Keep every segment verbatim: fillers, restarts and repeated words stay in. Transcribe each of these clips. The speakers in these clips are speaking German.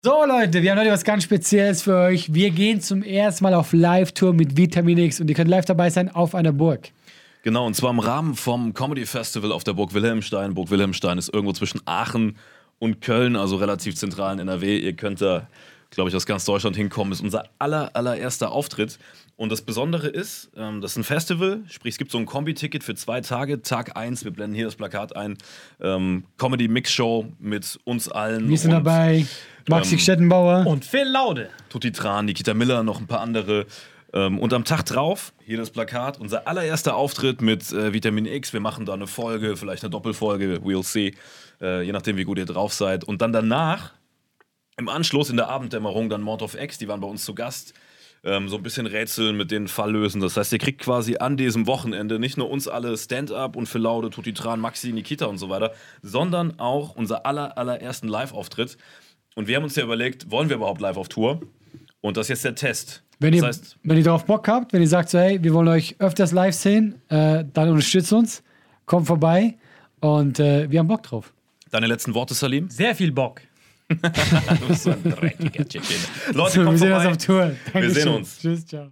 So Leute, wir haben heute was ganz Spezielles für euch. Wir gehen zum ersten Mal auf Live-Tour mit Vitamin X und ihr könnt live dabei sein auf einer Burg. Genau, und zwar im Rahmen vom Comedy Festival auf der Burg Wilhelmstein. Burg Wilhelmstein ist irgendwo zwischen Aachen und Köln, also relativ zentral in N R W. Ihr könnt da, glaube ich, aus ganz Deutschland hinkommen. Das ist unser aller, allererster Auftritt. Und das Besondere ist, ähm, das ist ein Festival, sprich es gibt so ein Kombi-Ticket für zwei Tage. Tag eins, wir blenden hier das Plakat ein, ähm, Comedy-Mix-Show mit uns allen. Wir sind und, dabei, Maxi ähm, Stettenbauer und Phil Laude. Tutti Tran, Nikita Miller, noch ein paar andere. Ähm, und am Tag drauf, hier das Plakat, unser allererster Auftritt mit äh, Vitamin X. Wir machen da eine Folge, vielleicht eine Doppelfolge, we'll see, äh, je nachdem, wie gut ihr drauf seid. Und dann danach, im Anschluss in der Abenddämmerung, dann Mord of X, die waren bei uns zu Gast. Ähm, so ein bisschen rätseln, mit denen Fall lösen. Das heißt, ihr kriegt quasi an diesem Wochenende nicht nur uns alle Stand-Up und Phil Laude, Tutti Tran, Maxi, Nikita und so weiter, sondern auch unser aller, allerersten Live-Auftritt. Und wir haben uns ja überlegt, wollen wir überhaupt live auf Tour? Und das ist jetzt der Test. Wenn ihr, das heißt, wenn ihr darauf Bock habt, wenn ihr sagt so, hey, wir wollen euch öfters live sehen, äh, dann unterstützt uns, kommt vorbei und äh, wir haben Bock drauf. Deine letzten Worte, Salim? Sehr viel Bock. Du bist so ein dreckiger Tschetschene. Leute, So, kommt wir sehen vorbei. uns auf Tour. Dankeschön. Wir sehen uns. Tschüss, ciao.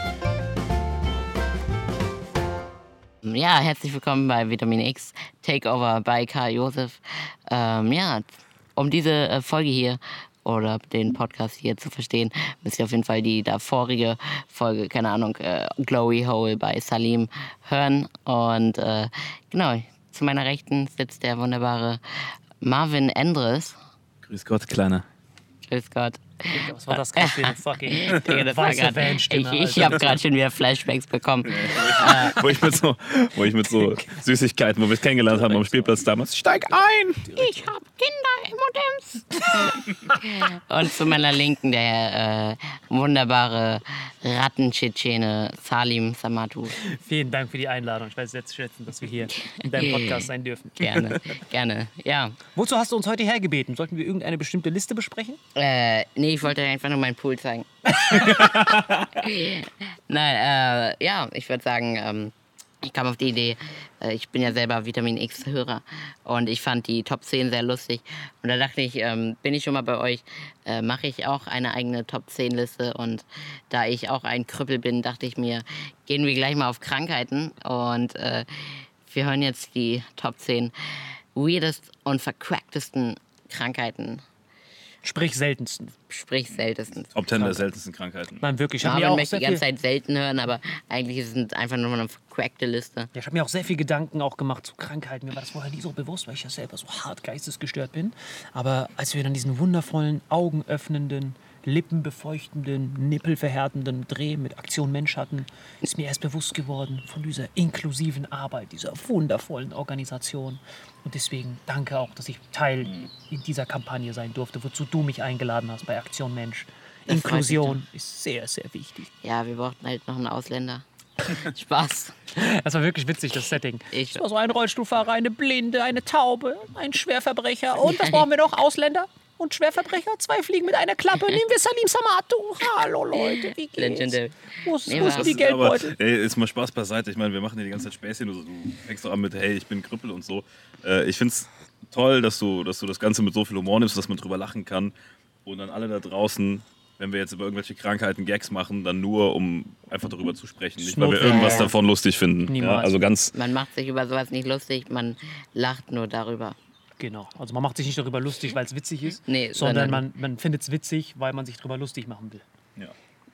Ja, herzlich willkommen bei Vitamin X Takeover bei Karl Josef. Ähm, ja, um diese äh, Folge hier oder den Podcast hier zu verstehen, müsst ihr auf jeden Fall die davorige Folge, keine Ahnung, äh, Glory Hole bei Salim hören. Und äh, genau, zu meiner Rechten sitzt der wunderbare Marvin Endres. Grüß Gott, Kleiner. Grüß Gott. Was war das gerade für eine fucking Digga, das war weiße grad, Van-Stimme, ich ich habe gerade schon wieder Flashbacks bekommen. wo, ich mit so, wo ich mit so Süßigkeiten, wo wir es kennengelernt haben am Spielplatz damals, steig ein! Ich hab Kinder-Emotems. Und zu meiner Linken der äh, wunderbare Ratten-Tschetschene Salim Samatu. Vielen Dank für die Einladung. Ich weiß sehr zu schätzen, dass wir hier in deinem Podcast sein dürfen. Gerne, gerne, ja. Wozu hast du uns heute hergebeten? Sollten wir irgendeine bestimmte Liste besprechen? Äh, nee, ich wollte einfach nur meinen Pool zeigen. Nein, äh, ja, ich würde sagen, ähm, ich kam auf die Idee, äh, ich bin ja selber Vitamin X-Hörer und ich fand die Top zehn sehr lustig. Und da dachte ich, ähm, bin ich schon mal bei euch, äh, mache ich auch eine eigene Top zehn Liste. Und da ich auch ein Krüppel bin, dachte ich mir, gehen wir gleich mal auf Krankheiten. Und äh, wir hören jetzt die Top zehn weirdest und vercracktesten Krankheiten. Sprich seltensten. Sprich seltensten. Top ten der seltensten Krankheiten. Nein, wirklich. Ich habe Marvin mir auch möchte sehr die ganze viel, Zeit selten hören, aber eigentlich ist es einfach nur eine vercrackte Liste. ja, ich habe mir auch sehr viel Gedanken auch gemacht zu Krankheiten. Mir war das vorher nie so bewusst, weil ich ja selber so hart geistesgestört bin. Aber als wir dann diesen wundervollen, augenöffnenden, lippenbefeuchtenden, nippelverhärtenden Dreh mit Aktion Mensch hatten, ist mir erst bewusst geworden von dieser inklusiven Arbeit, dieser wundervollen Organisation. Und deswegen danke auch, dass ich Teil in dieser Kampagne sein durfte, wozu du mich eingeladen hast bei Aktion Mensch. Das freut mich Inklusion ist sehr, sehr wichtig. Ja, wir brauchten halt noch einen Ausländer. Spaß. Das war wirklich witzig, das Setting. Ich- Es war so ein Rollstuhlfahrer, eine Blinde, eine Taube, ein Schwerverbrecher. Und was brauchen wir noch? Ausländer und Schwerverbrecher? Zwei Fliegen mit einer Klappe. Nehmen wir Salim Samatu. Hallo Leute, wie geht's? Legendary. Wo ist, Nee, wo was- sind die Aber, Geldbeutel? ey, ist mal Spaß beiseite. Ich meine, wir machen hier die ganze Zeit Späßchen. Du, du fängst doch an mit, hey, ich bin Krüppel und so. Äh, ich finde es toll, dass du, dass du das Ganze mit so viel Humor nimmst, dass man drüber lachen kann. Und dann alle da draußen, wenn wir jetzt über irgendwelche Krankheiten Gags machen, dann nur, um einfach darüber zu sprechen. Nicht, weil wir notwendig. irgendwas Ja, ja. davon lustig finden. Ja, Niemals. also ganz, Man macht sich über sowas nicht lustig, man lacht nur darüber. Genau. Also man macht sich nicht darüber lustig, weil es witzig ist, Nee, sondern sondern- man, man findet es witzig, weil man sich darüber lustig machen will. ja.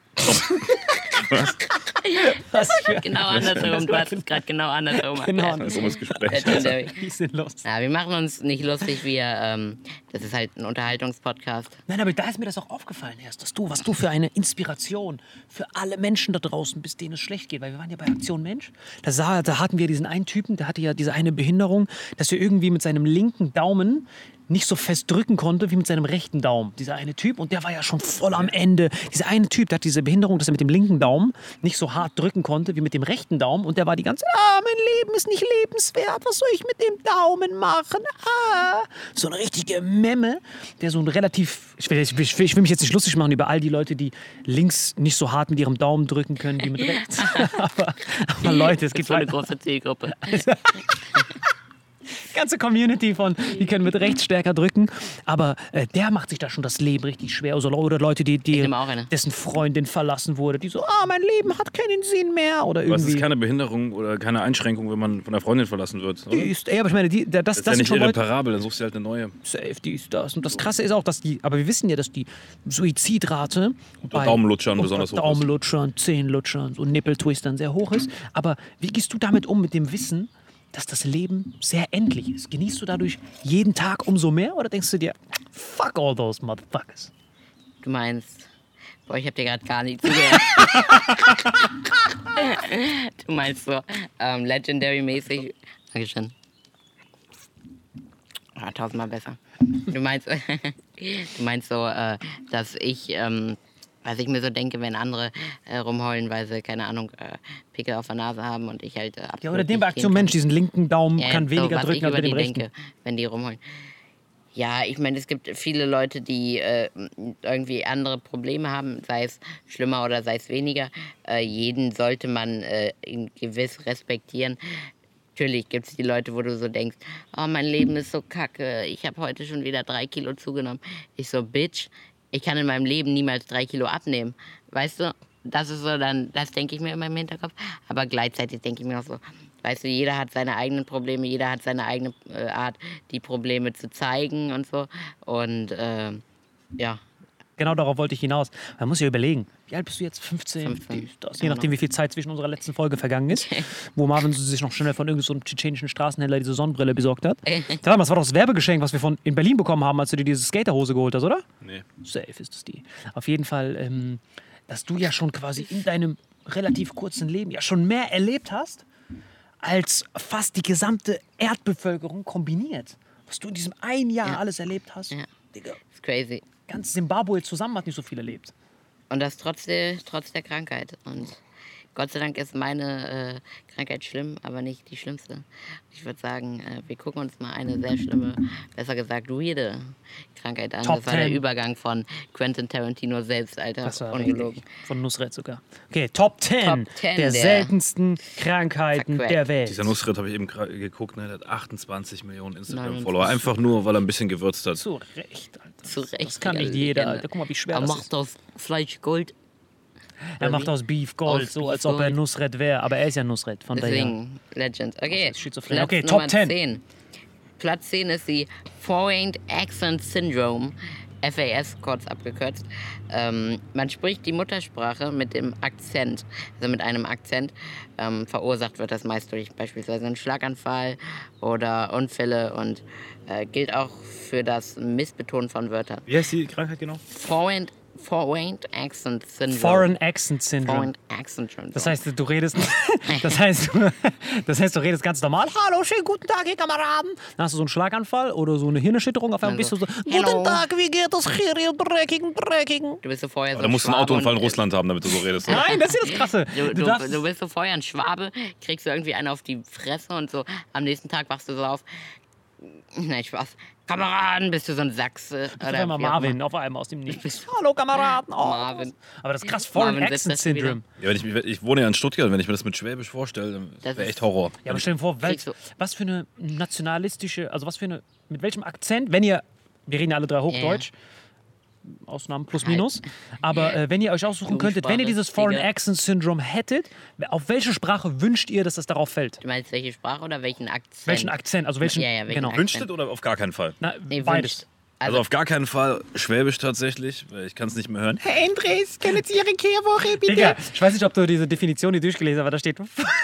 Was für Genau andersherum, du hast es gerade genau andersherum. Genau erklärt. Das ist dummes Gespräch. Legendary. wie sinnlos. Ja, wir machen uns nicht lustig, wir, ähm, das ist halt ein Unterhaltungspodcast. Nein, aber da ist mir das auch aufgefallen erst, dass du, was du für eine Inspiration für alle Menschen da draußen bist, denen es schlecht geht. Weil wir waren ja bei Aktion Mensch. Da, sah, da hatten wir diesen einen Typen, der hatte ja diese eine Behinderung, dass er irgendwie mit seinem linken Daumen nicht so fest drücken konnte wie mit seinem rechten Daumen. Dieser eine Typ, und der war ja schon voll am Ende. Dieser eine Typ, der hat diese Behinderung, dass er mit dem linken Daumen nicht so hart drücken konnte wie mit dem rechten Daumen. Und der war die ganze Zeit, ah, mein Leben ist nicht lebenswert, was soll ich mit dem Daumen machen? Ah. So eine richtige Memme, der so ein relativ, ich will, ich, will, ich will mich jetzt nicht lustig machen über all die Leute, die links nicht so hart mit ihrem Daumen drücken können wie mit rechts. aber, aber Leute, es Das gibt ist so eine halt große Zielgruppe. ganze Community von, die können mit rechts stärker drücken. Aber äh, der macht sich da schon das Leben richtig schwer. Also, oder Leute, die, die nehme auch eine. dessen Freundin verlassen wurde, die so, ah, mein Leben hat keinen Sinn mehr. Oder Aber es irgendwie. ist keine Behinderung oder keine Einschränkung, wenn man von der Freundin verlassen wird. Oder? Die ist, ey, aber ich meine, die, das, das, Das ist das ja sind nicht schon Leute, irreparabel, dann suchst du halt eine neue. safe, die ist das. Und das Krasse ist auch, dass die, aber wir wissen ja, dass die Suizidrate bei Daumenlutschern oh, besonders hoch ist. Daumenlutschern, Zehenlutschern und Nippeltwistern sehr hoch ist. Aber wie gehst du damit um, mit dem Wissen, dass das Leben sehr endlich ist? Genießt du dadurch jeden Tag umso mehr oder denkst du dir, fuck all those motherfuckers? Du meinst, boah, ich hab dir gerade gar nicht zugehört. Du meinst so ähm, Legendary-mäßig. Dankeschön. Ah, tausendmal besser. Du meinst, du meinst so, äh, dass ich, ähm, was ich mir so denke, wenn andere äh, rumheulen, weil sie, keine Ahnung, äh, Pickel auf der Nase haben und ich halt äh, absolut Ja, oder den nicht bei gehen Aktion kann. Mensch, diesen linken Daumen Ja, kann so, weniger was drücken ich als über mit dem die rechten. denke, wenn die rumholen. Ja, ich meine, es gibt viele Leute, die äh, irgendwie andere Probleme haben, sei es schlimmer oder sei es weniger. Äh, jeden sollte man äh, in gewiss respektieren. Natürlich gibt es die Leute, wo du so denkst, oh, mein Leben ist so kacke, ich habe heute schon wieder drei Kilo zugenommen. Ich so, Bitch, ich kann in meinem Leben niemals drei Kilo abnehmen. Weißt du, das ist so dann, das denke ich mir immer im Hinterkopf. Aber gleichzeitig denke ich mir auch so, weißt du, jeder hat seine eigenen Probleme, jeder hat seine eigene äh, Art, die Probleme zu zeigen und so. Und äh, ja. Genau darauf wollte ich hinaus. Man muss ja überlegen, wie alt bist du jetzt? fünfzehn? fünfzehn. Dies, das. Je nachdem, wie viel Zeit zwischen unserer letzten Folge vergangen ist, wo Marvin sich noch schnell von irgendeinem so tschetschenischen Straßenhändler diese Sonnenbrille besorgt hat. Sag mal, das war doch das Werbegeschenk, was wir von in Berlin bekommen haben, als du dir diese Skaterhose geholt hast, oder? Nee. Safe ist es die. Auf jeden Fall, ähm, dass du ja schon quasi in deinem relativ kurzen Leben ja schon mehr erlebt hast, als fast die gesamte Erdbevölkerung kombiniert. Was du in diesem ein Jahr Ja. alles erlebt hast. Ja. Digga, Ist crazy. ganz Zimbabwe zusammen hat nicht so viel erlebt. Und das trotz der, trotz der Krankheit. Und Gott sei Dank ist meine äh, Krankheit schlimm, aber nicht die schlimmste. Ich würde sagen, äh, wir gucken uns mal eine sehr schlimme, besser gesagt weirde Krankheit an. Top das war der ten. Übergang von Quentin Tarantino selbst, Alter. Das war Ungelogen. richtig. Von Nusret sogar. Okay, Top zehn Top zehn der, der seltensten Krankheiten Verquackt. der Welt. Dieser Nusret habe ich eben gerade geguckt, ne? Der hat achtundzwanzig Millionen Instagram-Follower. neunundfünfzig. Einfach nur, weil er ein bisschen gewürzt hat. Zu Recht, Alter. Zu Recht. Das kann nicht Digga, jeder, Legende. Alter. Guck mal, wie schwer Er das macht ist. aus Fleisch Gold. Er Oder macht wie? aus Beef Gold, Aus so Beef als ob er Gold. Nusret wäre. Aber er ist ja Nusret, von daher. Deswegen, Legend. Okay, Das ist schizophren. Platz Okay, Nummer Top zehn. zehn. Platz zehn ist die Foreign Accent Syndrome, F A S kurz abgekürzt. Ähm, man spricht die Muttersprache mit dem Akzent, also mit einem Akzent. Ähm, verursacht wird das meist durch beispielsweise einen Schlaganfall oder Unfälle und äh, gilt auch für das Missbetonen von Wörtern. Wie heißt die Krankheit genau? Foreign, Foreign Accent Syndrome. Foreign Accent Syndrome. Foreign Accent Syndrome. Das heißt, du redest, das heißt, du, das heißt, du redest ganz normal. Hallo, schönen guten Tag, ihr Kameraden. Dann hast du so einen Schlaganfall oder so eine Hirnerschütterung. Auf einmal bist du so, Hello. guten Tag, wie geht es hier, ihr dreckigen, dreckigen. du bist so vorher so Da musst du einen Schwabe Autounfall in und- Russland haben, damit du so redest. Nein, das ist das Krasse. Du, Du du, darfst, du bist so vorher ein Schwabe, kriegst du irgendwie einen auf die Fresse und so am nächsten Tag wachst du so auf. Nein, Spaß. Kameraden, bist du so ein Sachse. auf Oder einmal wie auch Marvin, immer. auf einmal aus dem Nichts. Hallo, Kameraden. Oh. Marvin. Aber das ist krass, Foreign Marvin Accent sitzt das wieder. Syndrome. Ja, wenn ich, mich- ich wohne ja in Stuttgart, wenn ich mir das mit Schwäbisch vorstelle, dann Das wäre ist- echt Horror. Ja, aber stell dir vor, wel, Kriegst du- was für eine nationalistische, also was für eine, mit welchem Akzent, wenn ihr, wir reden ja alle drei Hochdeutsch, Ausnahmen plus minus, aber äh, wenn ihr euch aussuchen Du könntet, wenn ihr Schwabe, dieses Foreign Digga. Accent Syndrome hättet, auf welche Sprache wünscht ihr, dass das darauf fällt? Du meinst welche Sprache oder welchen Akzent? Welchen Akzent, also welchen, Ja, ja, welchen genau. Akzent. Wünscht es oder auf gar keinen Fall? Na, Nee, beides. wünscht. Also, Also, auf gar keinen Fall Schwäbisch tatsächlich, weil ich kann es nicht mehr hören. Herr Andres, können Sie Ihre Kehrwoche bitte? Digga, ich weiß nicht, ob du diese Definition hier durchgelesen hast, aber da steht...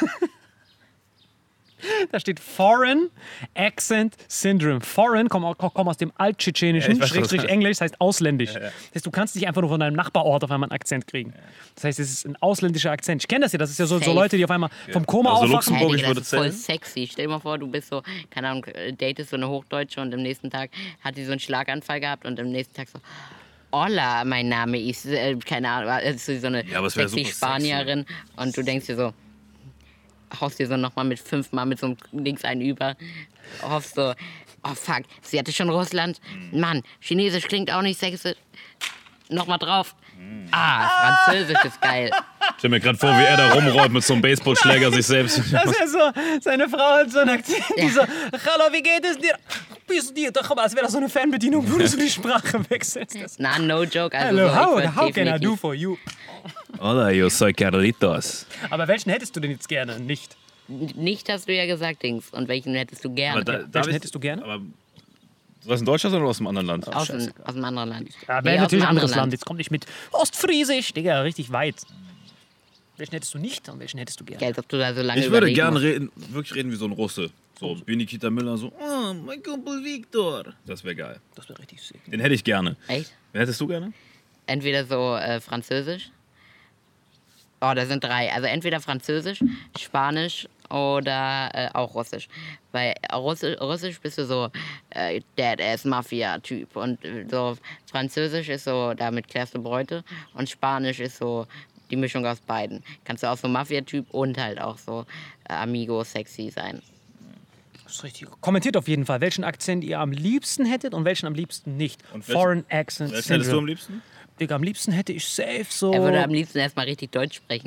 Da steht Foreign Accent Syndrome. Foreign kommt komm aus dem Alt-Tschetschenischen, Ja, ich weiß, was Schrägstrich das- Englisch, das heißt ausländisch. Ja, ja. Das heißt, du kannst nicht einfach nur von deinem Nachbarort auf einmal einen Akzent kriegen. Das heißt, es ist ein ausländischer Akzent. Ich kenne das ja, das ist ja so, so Safe. Leute, die auf einmal vom Koma Also aufwachen. Luxemburg- hey, ich Digga, würde das ist voll zählen. sexy. Stell dir mal vor, du bist so, keine Ahnung, äh, datest so eine Hochdeutsche und am nächsten Tag hat sie so einen Schlaganfall gehabt und am nächsten Tag so, Hola, mein Name ist, äh, keine Ahnung, also so eine Ja, aber es wär sexy super Spanierin und du denkst dir so, haust dir so nochmal mit fünfmal mit so einem Links einen über, hoffst so, oh fuck, sie hatte schon Russland, Mann, Chinesisch klingt auch nicht sexy, nochmal drauf, ah, Französisch ist geil, stell mir gerade vor, wie er da rumrollt mit so einem Baseballschläger sich selbst. Das ist ja so, seine Frau hat so einen Akzent, die so, hallo, wie geht es dir? Bist du, doch, als wäre das so eine Fernbedienung, wo du so die Sprache wechselst. Das Na, no joke. Also Hello, so, how, ich würd how can I do definitiv- for you? Hola, yo soy Carlitos. Aber welchen hättest du denn jetzt gerne? Nicht. Nicht hast du ja gesagt, Dings. Und welchen hättest du gerne? Aber da, darf Welchen ich- hättest du gerne? Aber, aus dem Deutschland oder aus einem anderen Land? aus, dem, aus einem anderen Land. Ja, Nee, wäre aus natürlich einem ein anderes anderen Land. Jetzt komm nicht mit Ostfriesisch. Digga, richtig weit. Welchen hättest du nicht und welchen hättest du gerne? Ja, als ob du da so lange Ich würde überlegen gerne musst. reden, wirklich reden wie so ein Russe. So Benikita Müller, so, oh, mein Kumpel Viktor. Das wäre geil. Das wäre richtig sick. Den hätte ich gerne. Echt? Wen hättest du gerne? Entweder so äh, Französisch. Oh, da sind drei. Also entweder Französisch, Spanisch oder äh, auch Russisch. Weil Russi Russisch bist du so äh, Dead-Ass-Mafia-Typ. Und äh, so Französisch ist so, damit klärst du Bräute. Und Spanisch ist so die Mischung aus beiden. Kannst du auch so Mafia-Typ und halt auch so äh, Amigo-sexy sein. Das ist richtig. Kommentiert auf jeden Fall, welchen Akzent ihr am liebsten hättet und welchen am liebsten nicht. Und welchen- Foreign Accent Welchen hättest du am Syndrome. liebsten? Digga, am liebsten hätte ich safe so... Er würde am liebsten erstmal richtig Deutsch sprechen.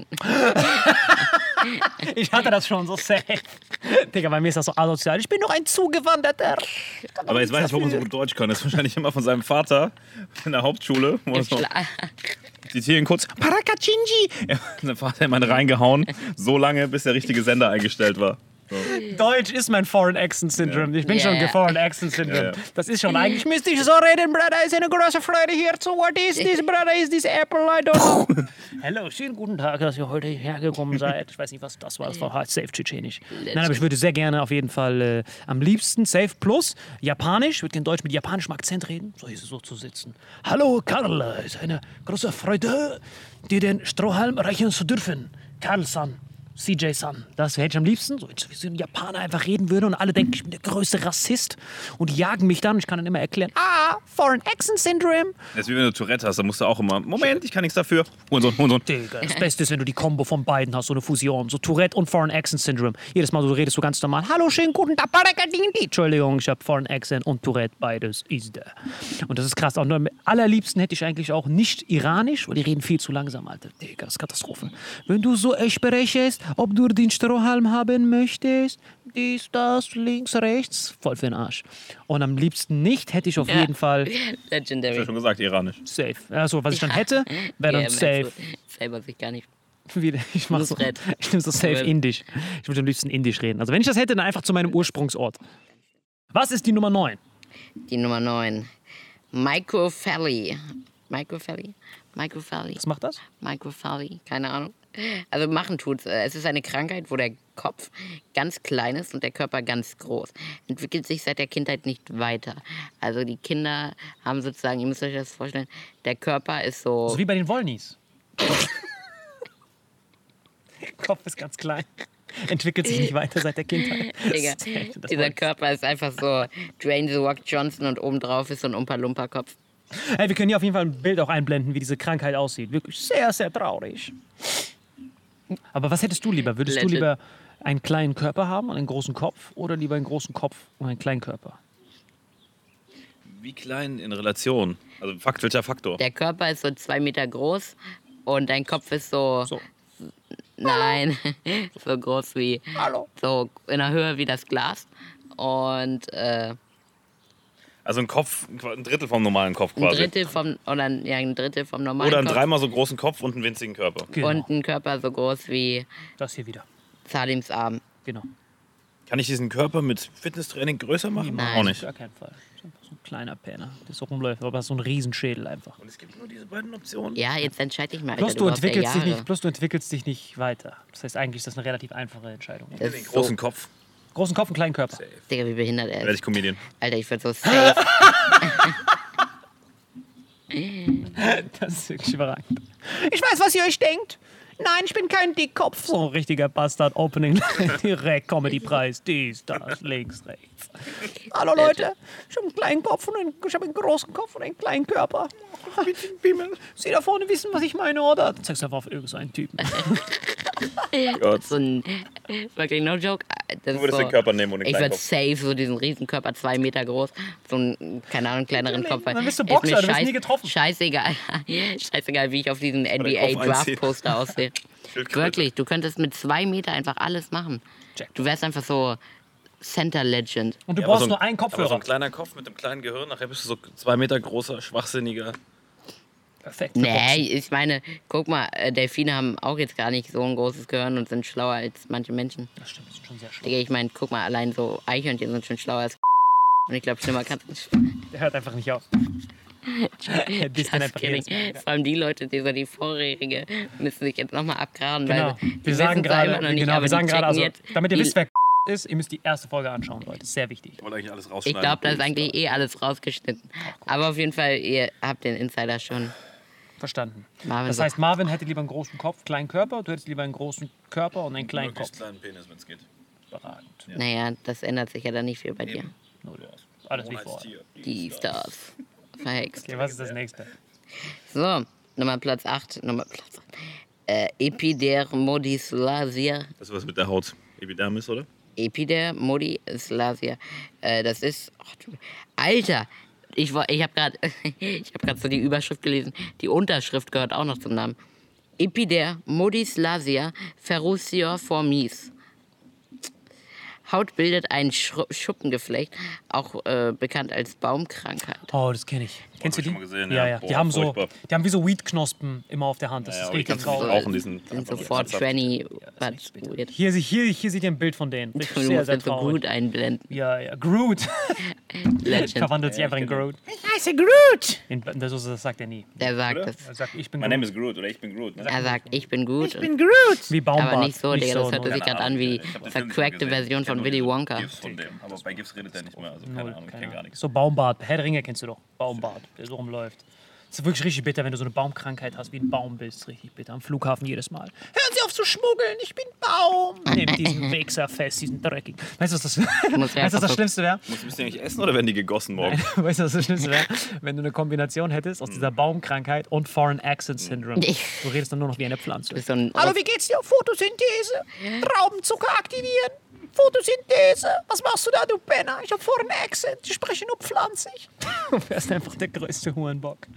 Ich hatte das schon so safe. Digga, bei mir ist das so asozial. Ich bin noch ein Zugewanderter. Aber jetzt weiß ich, warum er so gut Deutsch kann. Das ist wahrscheinlich immer von seinem Vater in der Hauptschule. Wo er so, die Tieren kurz, Parakachinji. Ja, sein Vater hat immer reingehauen, so lange, bis der richtige Sender eingestellt war. So. Deutsch ist mein Foreign Accent Syndrome. Ich bin Ja. schon geforeign Accent Syndrome. Ja, ja. Das ist schon eigentlich, müsste ich so reden, Brother. Ist eine große Freude hier zu. What is this, Brother? Is this Apple? I don't know. Hallo, schönen guten Tag, dass ihr heute hergekommen seid. Ich weiß nicht, was das war. Das war halt safe tschetschenisch. Nein, aber ich würde sehr gerne auf jeden Fall äh, am liebsten safe plus Japanisch. Ich würde gerne Deutsch mit japanischem Akzent reden. So ist es so zu sitzen. Hallo, Karl. Es ist eine große Freude, dir den Strohhalm reichen zu dürfen. Karl-san. C J-san. Das hätte ich am liebsten. So, wie so ein Japaner einfach reden würde und alle denken, ich bin der größte Rassist und die jagen mich dann und ich kann dann immer erklären, ah, Foreign Accent Syndrome. Das ist wie wenn du Tourette hast, dann musst du auch immer, Moment, ich kann nichts dafür. Hurensohn, Hurensohn. Digga, das Beste ist, wenn du die Kombo von beiden hast, so eine Fusion, so Tourette und Foreign Accent Syndrome. Jedes Mal so redest du ganz normal, hallo, schönen guten Tag, Entschuldigung, ich habe Foreign Accent und Tourette, beides ist da. Und das ist krass. Und am allerliebsten hätte ich eigentlich auch nicht Iranisch, weil die reden viel zu langsam, Alter. Digga, das ist Katastrophe. Wenn du so sprichst, ob du den Strohhalm haben möchtest, dies, das, links, rechts, voll für den Arsch. Und am liebsten nicht hätte ich auf jeden Fall Ich habe Legendary. schon gesagt, iranisch. safe. Also, was ich dann hätte, wäre dann Ja, safe. merkst du Selber sich gar nicht. Wieder, ich mach so, Nusret. ich nehme so safe Indisch. Ich würde am liebsten Indisch reden. Also wenn ich das hätte, dann einfach zu meinem Ursprungsort. Was ist die Nummer neun? Die Nummer neun. Microphaly. Microphaly? Microphaly? Was macht das? Microphaly? Keine Ahnung. Also machen tut's. Es ist eine Krankheit, wo der Kopf ganz klein ist und der Körper ganz groß. Entwickelt sich seit der Kindheit nicht weiter. Also die Kinder haben sozusagen, ihr müsst euch das vorstellen, der Körper ist so... So wie bei den Wollnies. Kopf ist ganz klein. Entwickelt sich nicht weiter seit der Kindheit. Digga, Das ist echt- das dieser Wollnies. Körper ist einfach so Dwayne The Rock Johnson und obendrauf ist so ein Umpa-Lumpa-Kopf. Hey, wir können hier auf jeden Fall ein Bild auch einblenden, wie diese Krankheit aussieht. Wirklich sehr, sehr traurig. Aber was hättest du lieber? Würdest Legend. du lieber einen kleinen Körper haben und einen großen Kopf oder lieber einen großen Kopf und einen kleinen Körper? Wie klein in Relation? Also Fakt, welcher Faktor? Der Körper ist so zwei Meter groß und dein Kopf ist so... So. Nein, so groß wie... Hallo. So in der Höhe wie das Glas. Und äh, Also ein Kopf, ein Drittel vom normalen Kopf ein quasi. Drittel vom... Oder ja, ein Drittel vom normalen Oder einen Kopf. dreimal so großen Kopf und einen winzigen Körper. Genau. Und ein Körper so groß wie Das hier wieder. Salims Arm. Genau. Kann ich diesen Körper mit Fitnesstraining größer machen? Nein. Auch nicht. Gar keinen Fall. Das ist einfach so ein kleiner Penner, der so rumläuft, aber so ein Riesenschädel einfach. Und es gibt nur diese beiden Optionen. Ja, jetzt entscheide ich mal. Alter, Plus du, brauchst ja entwickelst dich Jahre. nicht, plus du entwickelst dich nicht weiter. Das heißt, eigentlich ist das eine relativ einfache Entscheidung. Das Den ist großen so, Kopf. Großen Kopf und kleinen Körper. Digga, wie behindert er Werde ist. ich Comedian. Alter, ich würde so safe... Das ist wirklich überragend. Ich weiß, was ihr euch denkt. Nein, ich bin kein Dickkopf. So ein richtiger Bastard. Opening direkt Comedy-Preis. Dies, das, links, rechts. Hallo Leute, ich habe einen kleinen Kopf und einen, ich habe einen großen Kopf und einen kleinen Körper. Sie da vorne wissen, was ich meine, oder? Dann zeigst du einfach auf irgendeinen Typen. Gott. so ein... Wirklich, no joke. Das Du ist würdest so, den Körper nehmen und den Ich kleinen würde Kopf. safe so diesen Riesenkörper, zwei Meter groß, so einen, keine Ahnung, kleineren Kopf. Dann bist du Ist Boxer, mir du wirst nie getroffen. Scheißegal. Scheißegal, wie ich auf diesem N B den Kopf A-Draft-Poster aussehe. Wirklich, du könntest mit zwei Meter einfach alles machen. Du wärst einfach so Center Legend. Und du Ja, brauchst so ein, nur einen aber so Kopfhörer. ein kleiner Kopf mit einem kleinen Gehirn, nachher bist du so zwei Meter großer, schwachsinniger. Perfekt. für Nee, Boxen. ich meine, guck mal, äh, Delfine haben auch jetzt gar nicht so ein großes Gehirn und sind schlauer als manche Menschen. Das stimmt, das ist schon sehr schlau. Digga, ich meine, guck mal, allein so Eichhörnchen sind schon schlauer als und ich glaube, schlimmer kann es nicht. Der hört einfach nicht auf. Er disst dann Just einfach kidding. jedes Mal. Vor allem die Leute, die so die vorherige, müssen sich jetzt nochmal abgraben, Genau. weil Wir sagen wissen's einfach gerade, noch nicht, genau, aber wir die sagen gerade, also, checken jetzt, damit ihr die- wisst, wer ist, ihr müsst die erste Folge anschauen, Leute. Das ist sehr wichtig. Ich wollte eigentlich alles Ich rausschneiden. glaube, da ist eigentlich eh alles rausgeschnitten. Aber auf jeden Fall, ihr habt den Insider schon. Verstanden. Marvin Das so- heißt, Marvin hätte lieber einen großen Kopf, kleinen Körper. Du hättest lieber einen großen Körper und einen kleinen Möglichst Kopf. kleinen Penis, wenn es geht. Überragend. Naja, das ändert sich ja dann nicht viel bei dir. Nur das. Alles wie vorher. Tier. Die Stars. Verhext. Okay, was ist das nächste? So, Nummer Platz acht. Nummer Platz acht. Äh, Epidermodysplasia. Das ist was mit der Haut. Epidermis, oder? Epidermodysplasia. Äh, das ist. ach du- Alter! Ich, war- ich habe gerade ich hab grad so die Überschrift gelesen. Die Unterschrift gehört auch noch zum Namen. Epidermodysplasia ferruciformis. Haut bildet ein Schru- Schuppengeflecht, auch äh, bekannt als Baumkrankheit. Oh, das kenne ich. Kennst du ich die? schon mal gesehen, ja, ja. ja. Die Boah, haben so, furchtbar. die haben wie so Weedknospen immer auf der Hand. Das Ja, ist aber die richtig kannst du nicht traurig. rauchen, die sind Sind einfach sofort kratzhaft. tranny, but Nichts bitter. weird. Hier, sie- hier, hier seht ihr ein Bild von denen. Richtig Du sehr, musst sehr jetzt so traurig. Groot einblenden. Ja, ja. Groot. Legend. Verwandelt sich einfach in Groot. Ich heiße Groot. In, das, das sagt er nie. Der sagt Oder? das. Er sagt, ich bin Mein Groot. Name ist Groot oder ich bin Groot. Ne? Er sagt, ich bin gut. Ich bin Groot. Wie Baumbart. Aber nicht so, Digga. Das hört null. sich gerade an wie Ich hab den Film nicht vercrackte gesehen. Version Ich kenn von nur Willy diese Wonka. GIFs von dem. Aber bei GIFs redet er nicht mehr, also keine Null, Ahnung, ich keine kenne gar Ahnung. nichts. So Baumbart. Herr der Ringe kennst du doch. Baumbart, der so rumläuft. Das ist wirklich richtig bitter, wenn du so eine Baumkrankheit hast, wie ein Baum bist. Richtig bitter. Am Flughafen jedes Mal. Hören Sie auf zu schmuggeln, ich bin Baum. Nehmt diesen Wichser fest, diesen Dreckig. Weißt du, was das, muss weißt, du, was einfach das so- Schlimmste wäre? Müssen die eigentlich essen oder werden die gegossen morgen? Weißt du, was das Schlimmste wäre? Wenn du eine Kombination hättest aus dieser Baumkrankheit und Foreign Accent Syndrome. Du redest dann nur noch wie eine Pflanze. Du bist so ein Hallo, wie geht's dir? Photosynthese. Traubenzucker aktivieren. Photosynthese. Was machst du da, du Penner? Ich hab vorhin einen Accent. Ich spreche nur pflanzig. Du wärst einfach der größte Hurenbock.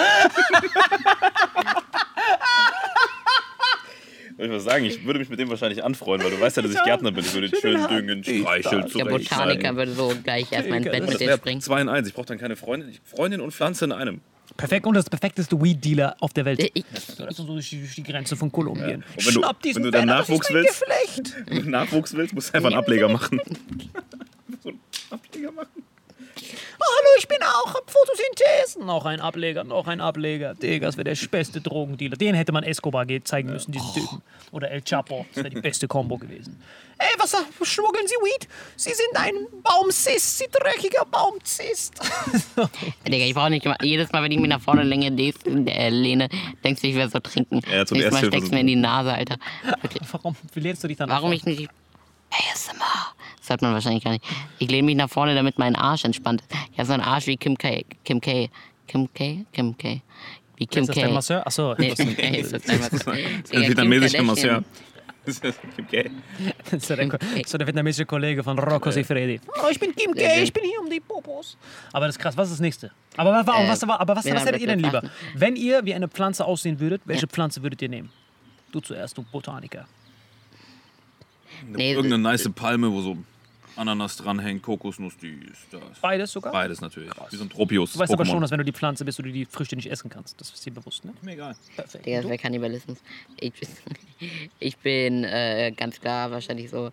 Soll ich was sagen? Ich würde mich mit dem wahrscheinlich anfreunden, weil du weißt ja, dass ich Gärtner bin. Ich würde ihn schön düngen, streicheln, der zurechtschneiden. Botaniker würde so gleich erstmal ins Bett Das mit dir wäre springen. zwei in eins. Ich brauche dann keine Freundin. Ich- Freundin und Pflanze in einem. Perfekt und das perfekteste Weed-Dealer auf der Welt. Ich- Das ist so durch die, durch die Grenze von Kolumbien. Und wenn du, Schnapp diesen wenn du dann Penner, das ist Nachwuchs mein willst, Geflecht. wenn du Nachwuchs willst, musst du einfach einen Ableger machen. So einen Ableger machen. Hallo, ich bin auch hab Photosynthese. Noch ein Ableger, noch ein Ableger. Digga, das wäre der beste Drogendealer. Den hätte man Escobar ge- zeigen müssen, diesen Typen. Oder El Chapo. Das wäre die beste Kombo gewesen. Ey, was schmuggeln Sie Weed? Sie sind ein Baumzist, Sie dreckiger Baumzist. Digga, ich brauche nicht immer, jedes Mal, wenn ich mich nach vorne lehne, äh, lehne denkst du, ich werde so trinken. Ja, zum Nächstes Mal Ersthilfe- steckst du mir in die Nase, Alter. Wirklich. Warum? Wie lehnst du dich dann Warum nach ich nicht... A S M R. Das hört man wahrscheinlich gar nicht. Ich lehne mich nach vorne, damit mein Arsch entspannt ist. Ich habe so einen Arsch wie Kim K. Kim K. Kim K? Kim K. Wie Kim Ist das dein K. Masseur? Achso. Nee, Kim K ist das dein Masseur. Ein Digga, Kim vietnamesischer Kardashian. Masseur. Das ist okay. Das ist so der, so der vietnamesische Kollege von Rocco Siffredi. Oh, ich bin Kim K, ich bin hier um die Popos. Aber das ist krass, was ist das nächste? Aber, was, Äh, was, aber, aber was, wir was haben hättet ihr denn das lieber? jetzt Wenn ihr wie eine Pflanze aussehen würdet, welche Pflanze würdet ihr nehmen? Du zuerst, du Botaniker. Nee, Irgendeine nice Palme, wo so Ananas dranhängt, Kokosnuss, dies, das. Beides sogar? Beides natürlich. Wie so ein Tropius. Du weißt aber Pokémon. schon, dass wenn du die Pflanze bist, du die Früchte nicht essen kannst. Das ist dir bewusst, ne? Mir egal. Perfekt. Digga, das wäre Kannibalismus. Ich, ich bin äh, ganz klar wahrscheinlich so...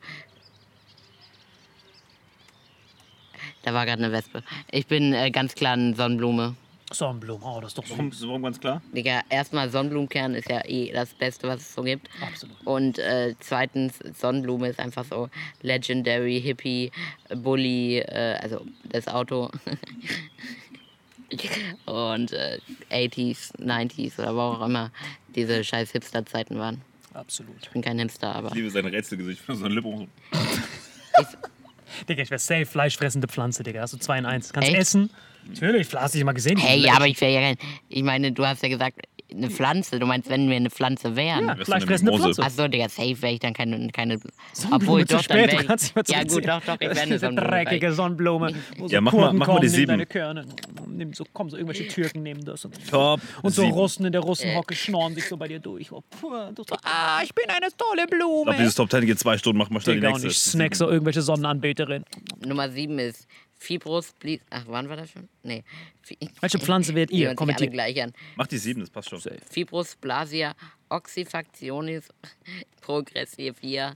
Da war gerade eine Wespe. Ich bin äh, ganz klar eine Sonnenblume. Sonnenblumen, oh, das ist doch so. Warum, warum ganz klar? Digga, erstmal Sonnenblumenkern ist ja eh das Beste, was es so gibt. Absolut. Und äh, zweitens, Sonnenblume ist einfach so Legendary, Hippie, Bully, äh, also das Auto. Und äh, achtziger, neunziger oder wo auch immer diese scheiß Hipster-Zeiten waren. Absolut. Ich bin kein Hipster, aber Ich liebe sein Rätselgesicht für so ein Lippe. Digga, ich wäre safe fleischfressende Pflanze, Digga. Hast du zwei in eins. Kannst Echt? essen. Natürlich, hast du dich mal gesehen. hey, diese ja, aber Fleisch. ich wäre ja kein... Ich meine, du hast ja gesagt, Eine Pflanze? Du meinst, wenn wir eine Pflanze wären? Ja, Wärst du fleischfressende eine Mimose? Pflanze. Achso, Digga, safe wäre ich dann keine. keine Sonnenblume obwohl, zu doch, spät, dann du wär ich, kannst nicht mehr ja, gut, doch, doch, ich wäre eine Diese Sonnenblume. dreckige Sonnenblume. Wo so Ja, mach mal- Kurden mach mal kommen, die nehmen sieben. deine Körner. Nimm so, kommen so irgendwelche Türken nehmen das. Und, Top und so sieben. Russen in der Russenhocke schnorren sich so bei dir durch. Oh, puh, du so, ah, ich bin eine tolle Ich glaube, Blume. dieses Top Ten geht zwei Stunden, mach mal schnell die Digga, und nächste. ich snack so irgendwelche Sonnenanbeterin. Nummer sieben ist Fibrus, Bli Ach, wann war das schon? Nee. Fi- Welche Pflanze wärt Die ihr? hören sich alle Kommentiert. gleich an. Mach die sieben, das passt schon. Fibrosplasia oxyfactionis progressivia,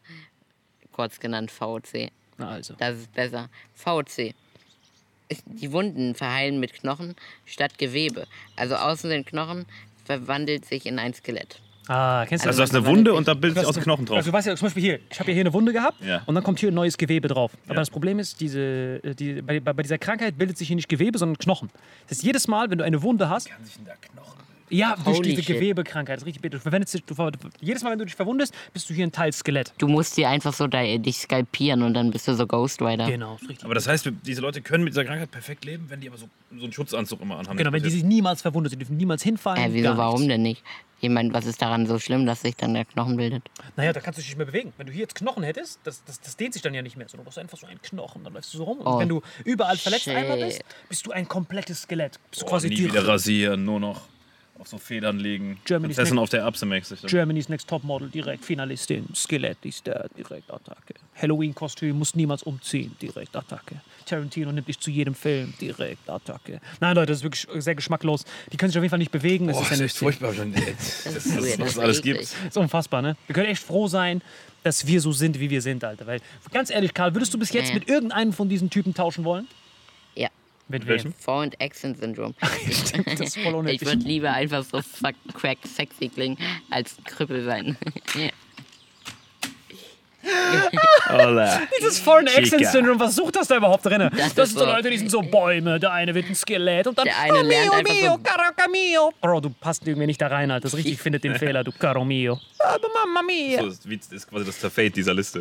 kurz genannt V C. Na also. Das ist besser. V C. Ist- Die Wunden verheilen mit Knochen statt Gewebe. Also außen sind Knochen, verwandelt sich in ein Skelett. Ah, kennst du Also du das? hast eine Wunde und da bildet sich aus dem Knochen drauf. Also du weißt ja, zum Beispiel hier, ich habe ja hier eine Wunde gehabt Ja. und dann kommt hier ein neues Gewebe drauf. Aber Ja. das Problem ist, diese, äh, die, bei, bei bei dieser Krankheit bildet sich hier nicht Gewebe, sondern Knochen. Das heißt, jedes Mal, wenn du eine Wunde hast, Kann sich denn da Knochen bilden? ja, durch Holy diese shit. Gewebekrankheit, das ist richtig bitter. Du verwendest dich, du, ver- jedes Mal, wenn du dich verwundest, bist du hier ein Teil Skelett. Du musst dir einfach so da, dich skalpieren und dann bist du so Ghost Rider. Genau, ist richtig. Aber das heißt, wir- diese Leute können mit dieser Krankheit perfekt leben, wenn die aber so, so einen Schutzanzug immer anhaben. Genau, wenn die sich niemals verwundet sind, die dürfen niemals hinfallen. Äh, wieso, gar warum nichts. denn nicht? Ich meine, was ist daran so schlimm, dass sich dann der Knochen bildet? Naja, da kannst du dich nicht mehr bewegen. Wenn du hier jetzt Knochen hättest, das, das, das dehnt sich dann ja nicht mehr. So, du brauchst einfach so einen Knochen, dann läufst du so rum. Und Oh, wenn du überall verletzt shit. einmal bist, bist du ein komplettes Skelett. Bist du oh, quasi nie die wieder rasieren, nur noch auf so Federn legen. Germany's Prinzessin Next- auf der Erbse mäßig. Germany's Next Topmodel, direkt Finalistin, Skelett ist der, direkt Attacke. Halloween-Kostüm, muss niemals umziehen, direkt Attacke. Tarantino nimmt dich zu jedem Film, direkt Attacke. Nein, Leute, das ist wirklich sehr geschmacklos. Die können sich auf jeden Fall nicht bewegen. Das Oh, ist, das ja ist echt furchtbar. Schon. Das, das, ist das, weird, was das es ist alles eklig. gibt. das ist unfassbar, ne? Wir können echt froh sein, dass wir so sind, wie wir sind, Alter. Weil, ganz ehrlich, Karl, würdest du bis jetzt Ja, ja. mit irgendeinem von diesen Typen tauschen wollen? Ja. Mit welchem? Vor- und Accent-Syndrom. Das ist voll Ich unnötig. würde lieber einfach so fuck crack sexy klingen, als ein Krüppel sein. Hola. Dieses Foreign Chica. Accent Syndrome, was sucht das da überhaupt drin? Das, Das ist sind so so- Leute, die sind so Bäume, der eine wird ein Skelett und dann Der eine lernt "Oh, einfach mio, so- caraca mio. Bro, du passt irgendwie nicht da rein, Alter. Das ist richtig, findet den Fehler, du caro mio. Aber Mamma mia. So, das ist- das ist quasi das Zerfade dieser Liste.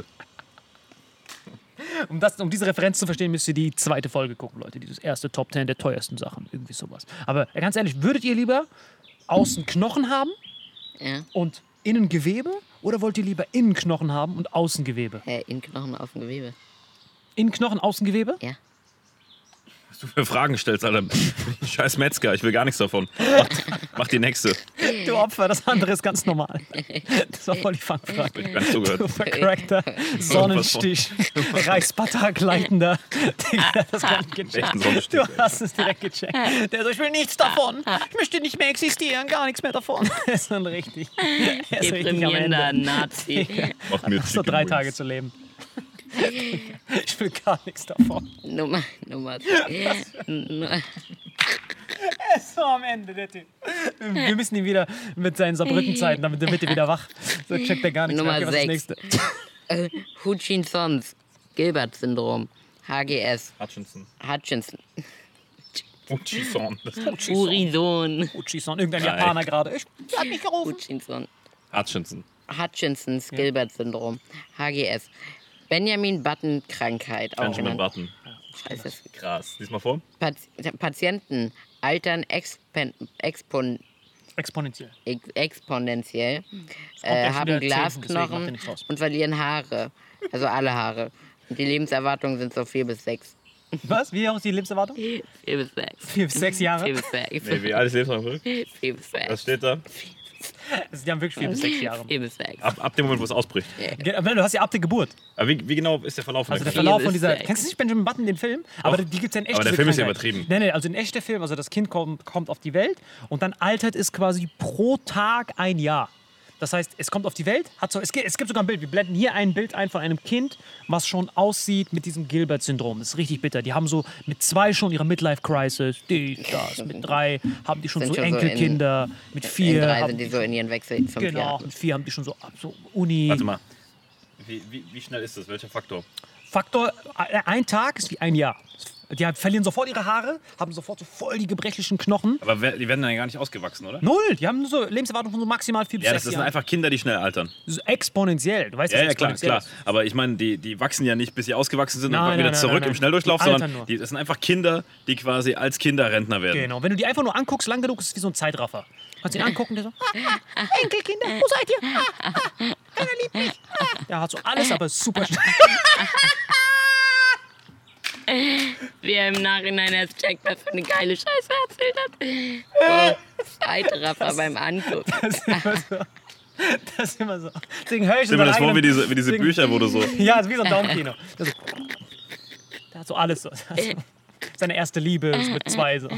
Um, das, um diese Referenz zu verstehen, müsst ihr die zweite Folge gucken, Leute. Dieses erste Top Ten der teuersten Sachen. Irgendwie sowas. Aber äh, ganz ehrlich, würdet ihr lieber außen Knochen haben Ja. und innen Gewebe? Oder wollt ihr lieber innen Knochen haben und außen Gewebe? Äh, in Knochen auf dem Gewebe. Innen Knochen, außen Gewebe? Ja. Was du für Fragen stellst, Alter. Scheiß Metzger, ich will gar nichts davon. Mach, mach die nächste. Du Opfer, das andere ist ganz normal. Das war voll die Fangfrage. Ich hab gar nicht zugehört. Du vercrackter Sonnenstich, Reichspartei-Gleitender. Digga, das kann ich Echt ein gecheckt. Sonnenstich, Du ey. hast es direkt gecheckt. Der so, ich will nichts davon. Ich möchte nicht mehr existieren, gar nichts mehr davon. Er ist dann richtig. Er ist richtig am Deprimierender Ende. Nazi. Mach mir Hast so Chicken drei Wings. Tage zu leben. Ich will gar nichts davon. Nummer, Nummer, Nummer. Er ist so am Ende, der Typ. Wir müssen ihn wieder mit seinen Saarbrücken-Zeiten, damit wird er wieder wach. So checkt er gar nichts mehr. Nummer Okay, was ist das sechs. nächste? Äh, Hutchinsons, Gilbert-Syndrom, H G S, Hutchinson. Hutchinson, Hutchison. Das ist Urison, Uchison, irgendein Geil. Japaner gerade. Ich hab mich gerufen. Hutchinson, Hutchinson. Hutchinsons Gilbert-Syndrom, H G S, Benjamin-Button-Krankheit, auch Benjamin genannt. Button. Scheiße. Krass. Lies mal vor. Pati Patienten altern expen expon Exponentiell. ex exponentiell, kommt äh, gleich haben wieder Zehen, deswegen macht ihr Glasknochen nichts raus. und verlieren Haare. Also alle Haare. Und die Lebenserwartungen sind so vier bis sechs. Was? Wie hoch ist die Lebenserwartung? Vier bis sechs. Vier bis sechs Jahre? Vier bis sechs. Nee, wie alles lebst du noch zurück? Vier bis Was sechs. steht da? Also die haben wirklich vier bis sechs Jahre. Vier bis sechs. Ab, ab dem Moment, wo es ausbricht. Ge- Du hast ja ab der Geburt. Aber wie, wie genau ist der Verlauf von Also der der Krankheit? Verlauf von bis dieser. sechs. Kennst du nicht Benjamin Button, den Film? Aber die gibt es ja in echt. Aber der diese Film ist ja Krankheit. übertrieben. Nee, nee, also in echt der Film, also das Kind kommt, kommt auf die Welt und dann altert es quasi pro Tag ein Jahr. Das heißt, es kommt auf die Welt, hat so, es, gibt, es gibt sogar ein Bild, wir blenden hier ein Bild ein von einem Kind, was schon aussieht mit diesem Gilbert-Syndrom. Das ist richtig bitter. Die haben so mit zwei schon ihre Midlife-Crisis, die, das, mit drei haben die schon Sind so schon so Enkelkinder, mit In vier drei haben sind die die, so in ihren Wechsel fünf genau, Jahren. mit vier haben die schon so, so Uni. Warte mal. Wie, wie, wie schnell ist das? Welcher Faktor? Faktor, äh, ein Tag ist wie ein Jahr. Die verlieren sofort ihre Haare, haben sofort so voll die gebrechlichen Knochen. Aber wer- die werden dann ja gar nicht ausgewachsen, oder? Null, die haben nur so Lebenserwartung von so maximal vier bis Ja, das sechs sind Jahren. einfach Kinder, die schnell altern. So exponentiell. Du weißt, Ja, was ja, klar, exponentiell klar. ist. Aber ich meine, die, die wachsen ja nicht, bis sie ausgewachsen sind Nein, und nein, wieder nein, zurück nein, nein. im Schnelldurchlauf, Die altern sondern nur. die, das sind einfach Kinder, die quasi als Kinder Rentner werden. Genau, wenn du die einfach nur anguckst, lang genug, ist es wie so ein Zeitraffer. Hat ihn angucken, der so, ah, ah, Enkelkinder, wo seid ihr? Ah, ah, keiner liebt mich. Ah. Der hat so alles, aber super schnell. Wie er im Nachhinein erst checkt, was für eine geile Scheiße erzählt hat. Oh, Zeitraffer beim Angucken. Das ist immer so. Das ist immer so. Deswegen höre ich Stell mir das vor wie diese, wie diese Bücher, wo du so... Ja, ist wie so ein Daumenkino. Der, so, der hat so alles so. Also, seine erste Liebe ist mit zwei so.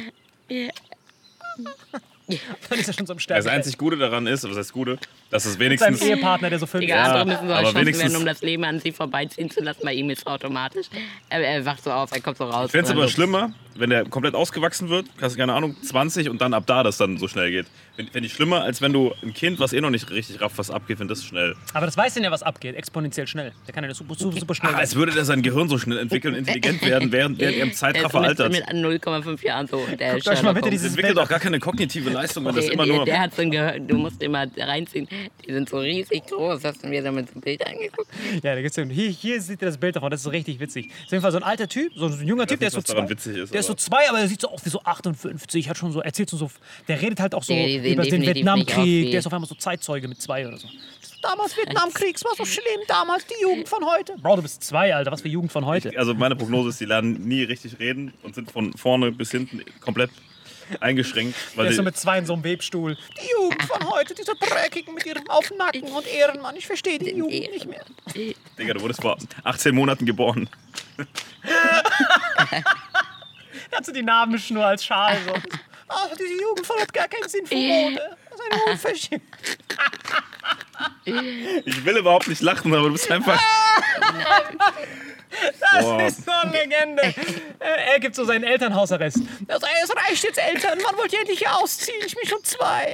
Dann ist er schon so im Sterben. Das einzig Gute daran ist, was heißt Gute, dass es Sein wenigstens... Ehepartner, der so fünf Digga, Ja, andere müssen so aber erschossen wenigstens- werden, um das Leben an sie vorbeiziehen zu lassen. Bei ihm ist es automatisch. Er, er wacht so auf, er kommt so raus. Ich fände es und aber dann so, schlimmer, wenn der komplett ausgewachsen wird, hast du keine Ahnung, zwanzig und dann ab da das dann so schnell geht. Fände ich schlimmer, als wenn du ein Kind, was eh noch nicht richtig rafft, was abgeht, wenn das schnell... Aber das weiß denn ja, was abgeht. Exponentiell schnell. Der kann ja super, super, super schnell. Ah, als würde der sein Gehirn so schnell entwickeln und intelligent werden, während, während er im Der Zeitraffer ist mit, altert. mit null Komma fünf Jahren so. Der Guckt euch mal bitte Sherlock dieses Das entwickelt auch gar keine kognitive Leistung, wenn das Holmes. immer der, nur... der hat so ein Gehör, du musst immer reinziehen. Die sind so riesig groß. Hast du mir damit so ein Bild angeguckt? Ja, da gibt's ja, hier, hier seht ihr das Bild davon. Das ist so richtig witzig. Das ist auf jeden Fall so ein alter Typ, so ein junger Typ, der ist so was daran zwei. witzig ist, der ist so aber- zwei, aber der sieht so auch wie so achtundfünfzig. Hat schon so, erzählt so, so, der redet halt auch so Ja, die sehen über den definitiv nicht aus Vietnamkrieg. wie- Der ist auf einmal so Zeitzeuge mit zwei oder so. Damals Vietnamkrieg, es war so schlimm. Damals die Jugend von heute. Bro, du bist zwei, Alter. Was für Jugend von heute. Also meine Prognose ist, die lernen nie richtig reden und sind von vorne bis hinten komplett eingeschränkt. Weil Der ist so die, mit zwei in so einem Webstuhl. Die Jugend von heute, diese Dreckigen mit ihrem Aufnacken und Ehrenmann. Ich verstehe die Jugend nicht mehr. Digga, du wurdest vor achtzehn Monaten geboren. Der hat so die Namenschnur als Schal. So. Ah, diese Jugend von heute hat gar keinen Sinn für Mode. Das ist eine Unverschämtheit. Ich will überhaupt nicht lachen, aber du bist einfach... Das Boah. ist so eine Legende. Äh, Er gibt so seinen Elternhausarrest. Also, es reicht jetzt, Eltern. Wann wollt ihr endlich hier ausziehen? Ich bin schon zwei.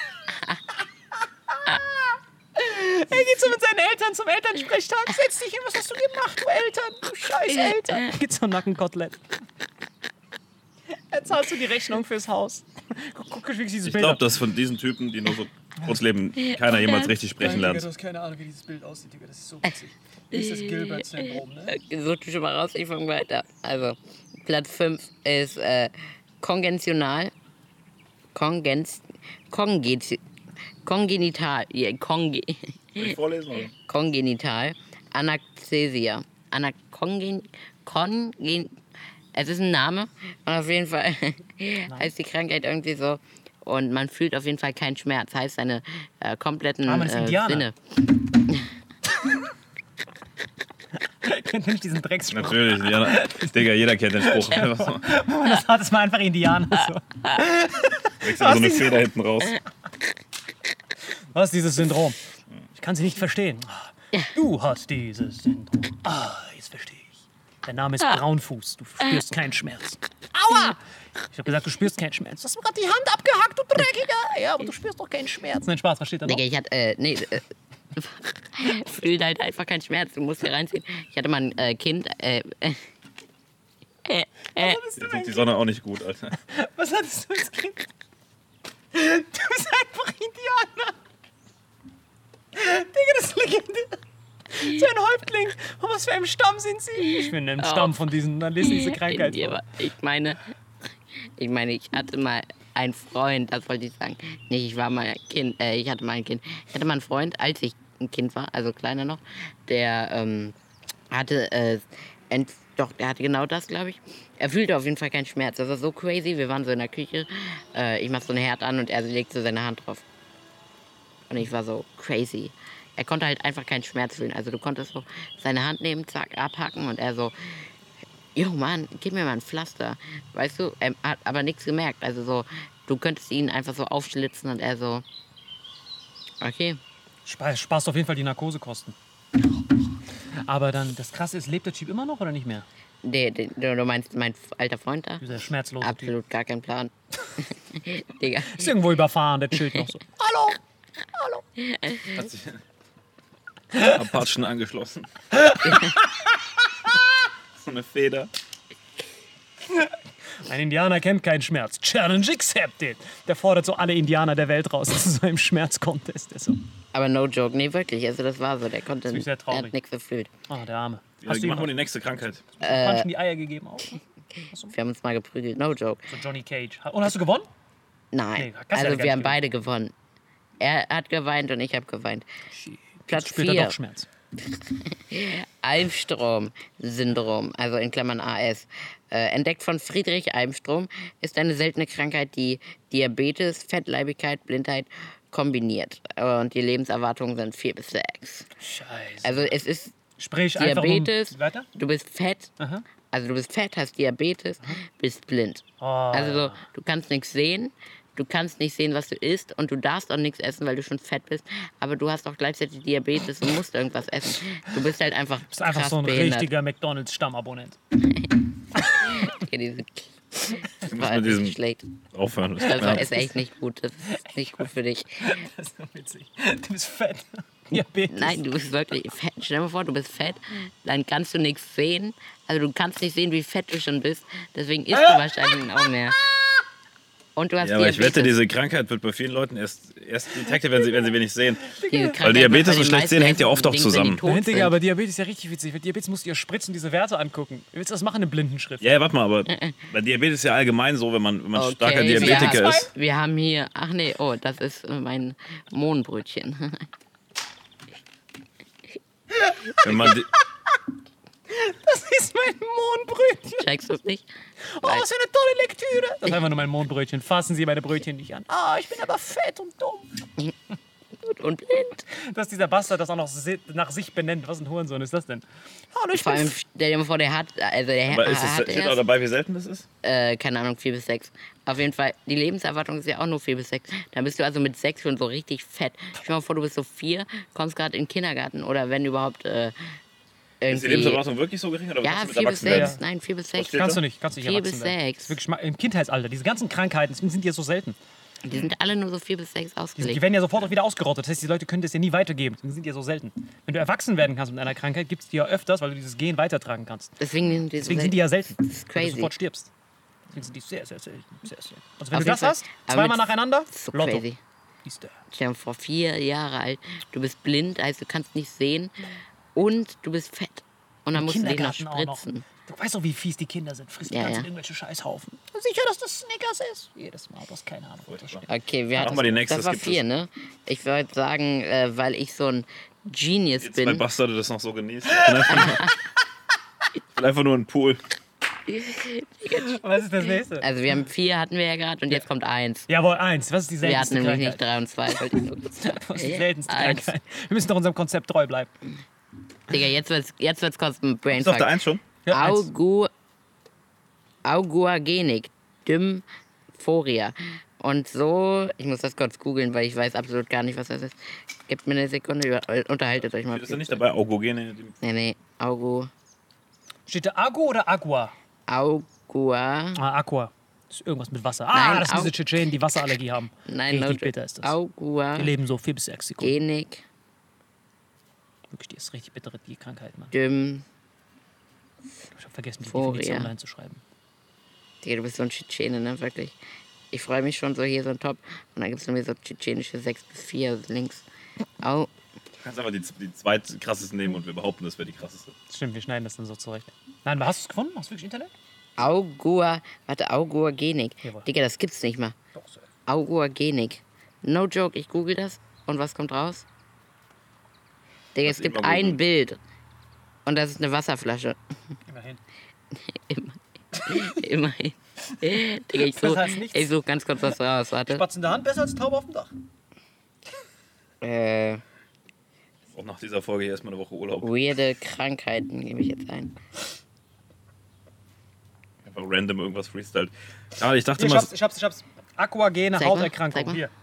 Er geht so mit seinen Eltern zum Elternsprechtag. Setz dich hin, was hast du gemacht, du Eltern? Du scheiß Eltern. Er geht so ein Nackenkotelett. Er zahlt so die Rechnung fürs Haus. Guck, guck wie dieses Ich Bild glaube, dass von diesen Typen, die nur so kurz leben, keiner jemals richtig sprechen Digga, du lernt. hast keine Ahnung, wie dieses Bild aussieht, Digga. Das ist so witzig. Wie ist das Gilbert-Syndrom, ne? Such du schon mal raus, ich fange weiter. Also, Platz fünf ist äh, kongentional. Kongens. Kongenzi- Kongenital. Ja, konge, Soll ich vorlesen? Oder? kongenital. Anaxesia. Anakongen. Kongen. Es ist ein Name. Und auf jeden Fall heißt die Krankheit irgendwie so. Und man fühlt auf jeden Fall keinen Schmerz. Heißt seine äh, kompletten Ah, man ist äh, Indianer. Sinne. Kennt ihr nicht diesen Drecksspruch? Natürlich, ja, Digga, jeder kennt den Spruch. Einfach so. Das hat es mal einfach Indianer. So. Wechselt so eine Feder hinten raus. Was ist dieses Syndrom? Ich kann sie nicht verstehen. Du hast dieses Syndrom. Ah, jetzt verstehe ich. Der Name ist Braunfuß. Du spürst keinen Schmerz. Aua! Ich habe gesagt, du spürst keinen Schmerz. Du hast mir gerade die Hand abgehackt, du Dreckiger. Ja, aber du spürst doch keinen Schmerz. Nein, Spaß, was steht da noch? Digga, ich hatte, äh, nee, äh, fühlt halt einfach keinen Schmerz. Du musst hier reinziehen. Ich hatte mal ein äh, Kind, äh, äh, äh, äh, Dir tut die Sonne auch nicht gut, Alter. Was hattest du als Kind? Du bist einfach Indianer. Digga, das ist Legende. So ein Häuptling. Und was für ein Stamm sind sie? Ich bin im Stamm von diesen, dann lesen diese Krankheit Ja, vor. aber ich meine, ich meine, ich hatte mal einen Freund, das wollte ich sagen. Nee, ich war mal ein Kind, äh, ich hatte mal ein Kind. Ich hatte mal einen Freund, als ich ein Kind war, also kleiner noch, der ähm, hatte, äh, ent, doch, der hatte genau das, glaube ich. Er fühlte auf jeden Fall keinen Schmerz. Das war so crazy. Wir waren so in der Küche, äh, ich mach so ein Herd an und er legt so seine Hand drauf. Und ich war so crazy. Er konnte halt einfach keinen Schmerz fühlen. Also du konntest so seine Hand nehmen, zack, abhacken und er so, jo Mann, gib mir mal ein Pflaster. Weißt du, er hat aber nichts gemerkt. Also so, du könntest ihn einfach so aufschlitzen und er so, okay. Spa- Sparst auf jeden Fall die Narkosekosten. Aber dann, das Krasse ist, lebt der Typ immer noch oder nicht mehr? Der, der, du meinst mein alter Freund da? Dieser schmerzlose Typ. Absolut gar kein Plan. Digga. Ist irgendwo überfahren, der chillt noch so. Hallo? Hallo? Hat sich Apatschen angeschlossen. So eine Feder. Ein Indianer kennt keinen Schmerz. Challenge accepted. Der fordert so alle Indianer der Welt raus. Das ist so ein Schmerzcontest. Der ist so, Aber no joke, nee, wirklich. Also das war so, der konnte, ist sehr der traurig. hat nichts gefühlt. oh, der Arme. Ja, Hast du ihm machen wir die nächste Krankheit. Punchen die Eier gegeben auch? Wir haben uns mal geprügelt, no joke. So Johnny Cage. Und hast du gewonnen? Nein, Nee, kannst du ja also gar wir nicht haben beide gewonnen. Er hat geweint und ich habe geweint. Platz Spürt er vier. doch Schmerz. Almstrom-Syndrom, also in Klammern A S. Äh, entdeckt von Friedrich Almstrom, ist eine seltene Krankheit, die Diabetes, Fettleibigkeit, Blindheit kombiniert. Und die Lebenserwartungen sind vier bis sechs. Scheiße. Also es ist Sprich einfach Diabetes, um... Weiter? du bist fett, Aha. also du bist fett, hast Diabetes, bist blind. Oh, Also so, ja. du kannst nichts sehen, du kannst nicht sehen, was du isst und du darfst auch nichts essen, weil du schon fett bist, aber du hast auch gleichzeitig Diabetes und musst irgendwas essen. Du bist halt einfach Du bist einfach krass so ein behindert. richtiger McDonalds-Stammabonnent. Ja, diese, das muss war mit diesem nicht schlecht. aufhören. Das war, ist echt nicht gut. Das ist nicht gut für dich. Das ist so witzig. Du bist fett. Diabetes. Nein, du bist wirklich fett. Stell dir mal vor, du bist fett, dann kannst du nichts sehen. Also du kannst nicht sehen, wie fett du schon bist. Deswegen isst du wahrscheinlich auch mehr. Und du hast Ja, aber ich Diabetes. wette, diese Krankheit wird bei vielen Leuten erst, erst detected, wenn sie, wenn sie wenig sehen. Diese Krankheit Weil Diabetes macht und die schlecht sehen meisten hängt ja oft auch Dinge, wenn die zusammen. tot Digga, sind. aber Diabetes ist ja richtig witzig. Mit Diabetes musst du ihr spritzen, diese Werte angucken. Willst du das machen in Blindenschrift? Ja, ja, warte mal, aber bei Diabetes ist ja allgemein so, wenn man, wenn man Okay, starker wir Diabetiker haben- ist. Wir haben hier, ach nee, oh, das ist äh, mein Mohnbrötchen. Wenn man di- Das ist mein Mohnbrötchen. Checkst du es nicht? Oh, was für eine tolle Lektüre. Das ist einfach nur mein Mohnbrötchen. Fassen Sie meine Brötchen nicht an. Ah, ich bin aber fett und dumm. Und blind. Dass dieser Bastard das auch noch si- nach sich benennt. Was ein Hurensohn ist das denn? Hallo, ich Vor bin allem, stell dir mal vor, der hat, also der aber ist es, hat steht auch erst, dabei, wie selten das ist? äh, keine Ahnung, vier bis sechs. Auf jeden Fall, die Lebenserwartung ist ja auch nur vier bis sechs. Dann bist du also mit sechs schon so richtig fett. Stell dir mal vor, du bist so vier, kommst gerade in den Kindergarten oder wenn überhaupt äh, Ist die irgendwie... Lebenserwartung wirklich so gering? Oder Ja, was mit vier bis Erwachsenwerden? sechs. Nein, vier bis sechs. steht Kannst da? du nicht. Kannst du nicht Vier erwachsen bis werden. sechs. Das ist wirklich schma- im Kindheitsalter. Diese ganzen Krankheiten sind ja so selten. Die sind alle nur so vier bis sechs Die, die ausgelegt. werden ja sofort auch wieder ausgerottet. Das heißt, die Leute können das ja nie weitergeben. Die sind ja so selten. Wenn du erwachsen werden kannst mit einer Krankheit, gibt es die ja öfters, weil du dieses Gen weitertragen kannst. Deswegen sind die, so Deswegen sind die ja selten. Das ist Weil du crazy. sofort stirbst. Deswegen sind die sehr, sehr selten. Sehr selten. Also wenn Auf du das jeden Fall. hast, Aber zweimal mit- nacheinander, Das ist so Lotto. crazy. Siehst du. Stell dir vor, vier Jahre alt, du bist blind, heißt du kannst nicht sehen und du bist fett. Und dann musst du dich noch Kindergarten auch noch. spritzen. Du weißt doch, wie fies die Kinder sind. Frisst die Ja, ganze ja. Zeit irgendwelche Scheißhaufen. sicher, dass das Snickers ist. Jedes Mal, du hast keine Ahnung. wo das steht. Okay, wir hatten, mal die nächste, das es war gibt vier, ne? Ich würde sagen, äh, weil ich so ein Genius Die zwei bin. Bastarde das noch so genießen. Ich bin einfach nur, ich bin einfach nur ein Pool. Was ist das nächste? Also wir haben vier, hatten wir ja gerade, und jetzt kommt eins. Jawohl, eins. Was ist die Wir hatten seltenste nämlich nicht Krankheit? drei und zwei. wollte ich nur kurz sagen. Was ist die seltenste Eins. Krankheit? Wir müssen doch unserem Konzept treu bleiben. Digga, jetzt wird's, jetzt wird's kosten. Ist doch der Brainfuck. eins schon? Ja, eins. Augu, Auguagenik, Dymphoria. Und so, ich muss das kurz googeln, weil ich weiß absolut gar nicht, was das ist. Gebt mir eine Sekunde, über- unterhaltet euch mal. Ist da nicht dabei? Augogene? die- Nee, nee, Augu, Steht da Agu oder Agua? Augua, Ah, Aqua. Das ist irgendwas mit Wasser. Ah, Nein, das sind Au- diese Tschetschenen, die Wasserallergie haben. nein, Richtig no, bitter ist das. Auguagenik, Die leben so vier bis sechs Sekunden. Wirklich, die ist richtig bitter, die Krankheit, Mann. Dym, Ich hab vergessen, die Dysphoria. Definition reinzuschreiben. Digga, du bist so ein Tschetschene, ne, wirklich. Ich freue mich schon so hier so ein Top. Und dann gibt es mir so tschetschenische sechs bis vier links. Au, Du kannst einfach die, die zweitkrassesten nehmen und wir behaupten, das wäre die krasseste. Stimmt, wir schneiden das dann so zurecht. Nein, aber hast du es gefunden? Hast du wirklich Internet? Augua, warte, Auguagenik. Jawohl. Digga, das gibt's nicht mal. Doch, so. Auguagenik. No joke, ich google das. Und was kommt raus? Digga, es Lass gibt ihn mal ein googeln. Bild. Und das ist eine Wasserflasche. Immerhin. Immerhin. Digga, ich Das suche heißt nichts. ich such ganz kurz was raus. Warte. Spatz in der Hand besser als Taube auf dem Dach. Äh, Auch nach dieser Folge hier erstmal eine Woche Urlaub. weirde Krankheiten gebe ich jetzt ein. Einfach random irgendwas freestylt. Ja, ich dachte Hier, ich mal, hab's, ich hab's, ich hab's. Aquagene Zeig mal, Hauterkrankung. zeig mal. Hier.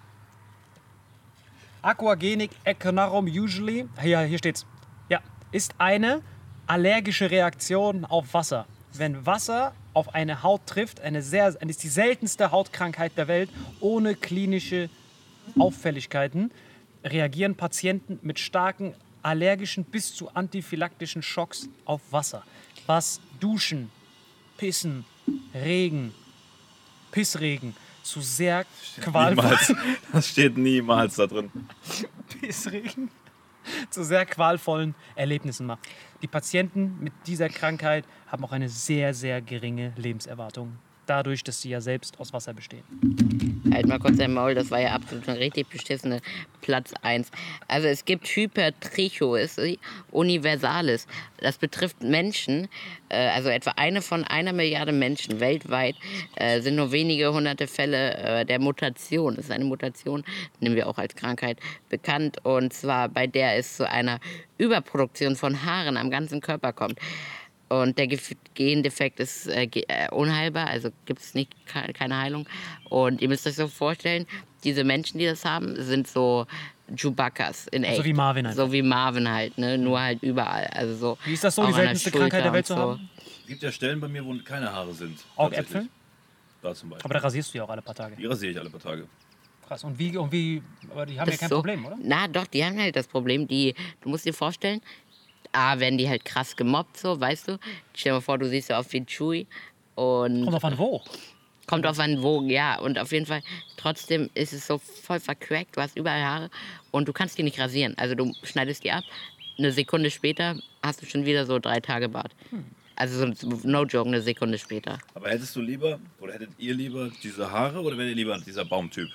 Aquagenic Echinarum usually, hier, hier steht's. Ja, ist eine allergische Reaktion auf Wasser. Wenn Wasser auf eine Haut trifft, eine sehr, eine ist die seltenste Hautkrankheit der Welt, ohne klinische Auffälligkeiten, reagieren Patienten mit starken allergischen bis zu anaphylaktischen Schocks auf Wasser. Was Duschen, Pissen, Regen, Pissregen zu sehr qualvollen niemals. Das steht niemals da drin. Pissregen zu sehr qualvollen Erlebnissen macht. Die Patienten mit dieser Krankheit haben auch eine sehr, sehr geringe Lebenserwartung. dadurch, dass sie ja selbst aus Wasser bestehen. Halt mal kurz dein Maul, das war ja absolut eine richtig beschissene Platz eins. Also es gibt Hypertrichosis universalis. Das betrifft Menschen, äh, also etwa eine von einer Milliarde Menschen weltweit, äh, sind nur wenige hunderte Fälle äh, der Mutation. Das ist eine Mutation, nehmen wir auch als Krankheit bekannt. Und zwar bei der es zu einer Überproduktion von Haaren am ganzen Körper kommt. Und der Gendefekt ist äh, äh, unheilbar, also gibt es nicht keine Heilung. Und ihr müsst euch so vorstellen, diese Menschen, die das haben, sind so Chewbaccas in echt. So wie Marvin halt. So wie Marvin halt, ne? Nur halt überall. Also so Wie ist das so, auch die an der seltenste Schulter Krankheit der Welt und zu haben? Es gibt ja Stellen bei mir, wo keine Haare sind. Augäpfel? Da zum Beispiel. Aber da rasierst du ja auch alle paar Tage. Die rasiere ich alle paar Tage. Krass. Und wie, und wie, aber die haben Das ja kein so, Problem, oder? Na doch, die haben halt das Problem, die, du musst dir vorstellen, A, werden die halt krass gemobbt, so, weißt du? Stell dir mal vor, du siehst so aus wie Chewie und... Kommt auf an wo. Kommt auf an wo, ja. Und auf jeden Fall, trotzdem ist es so voll vercrackt, du hast überall Haare und du kannst die nicht rasieren. Also du schneidest die ab, eine Sekunde später hast du schon wieder so drei Tage Bart. Hm. Also so, no joke, eine Sekunde später. Aber hättest du lieber, oder hättet ihr lieber diese Haare oder wärt ihr lieber dieser Baumtyp?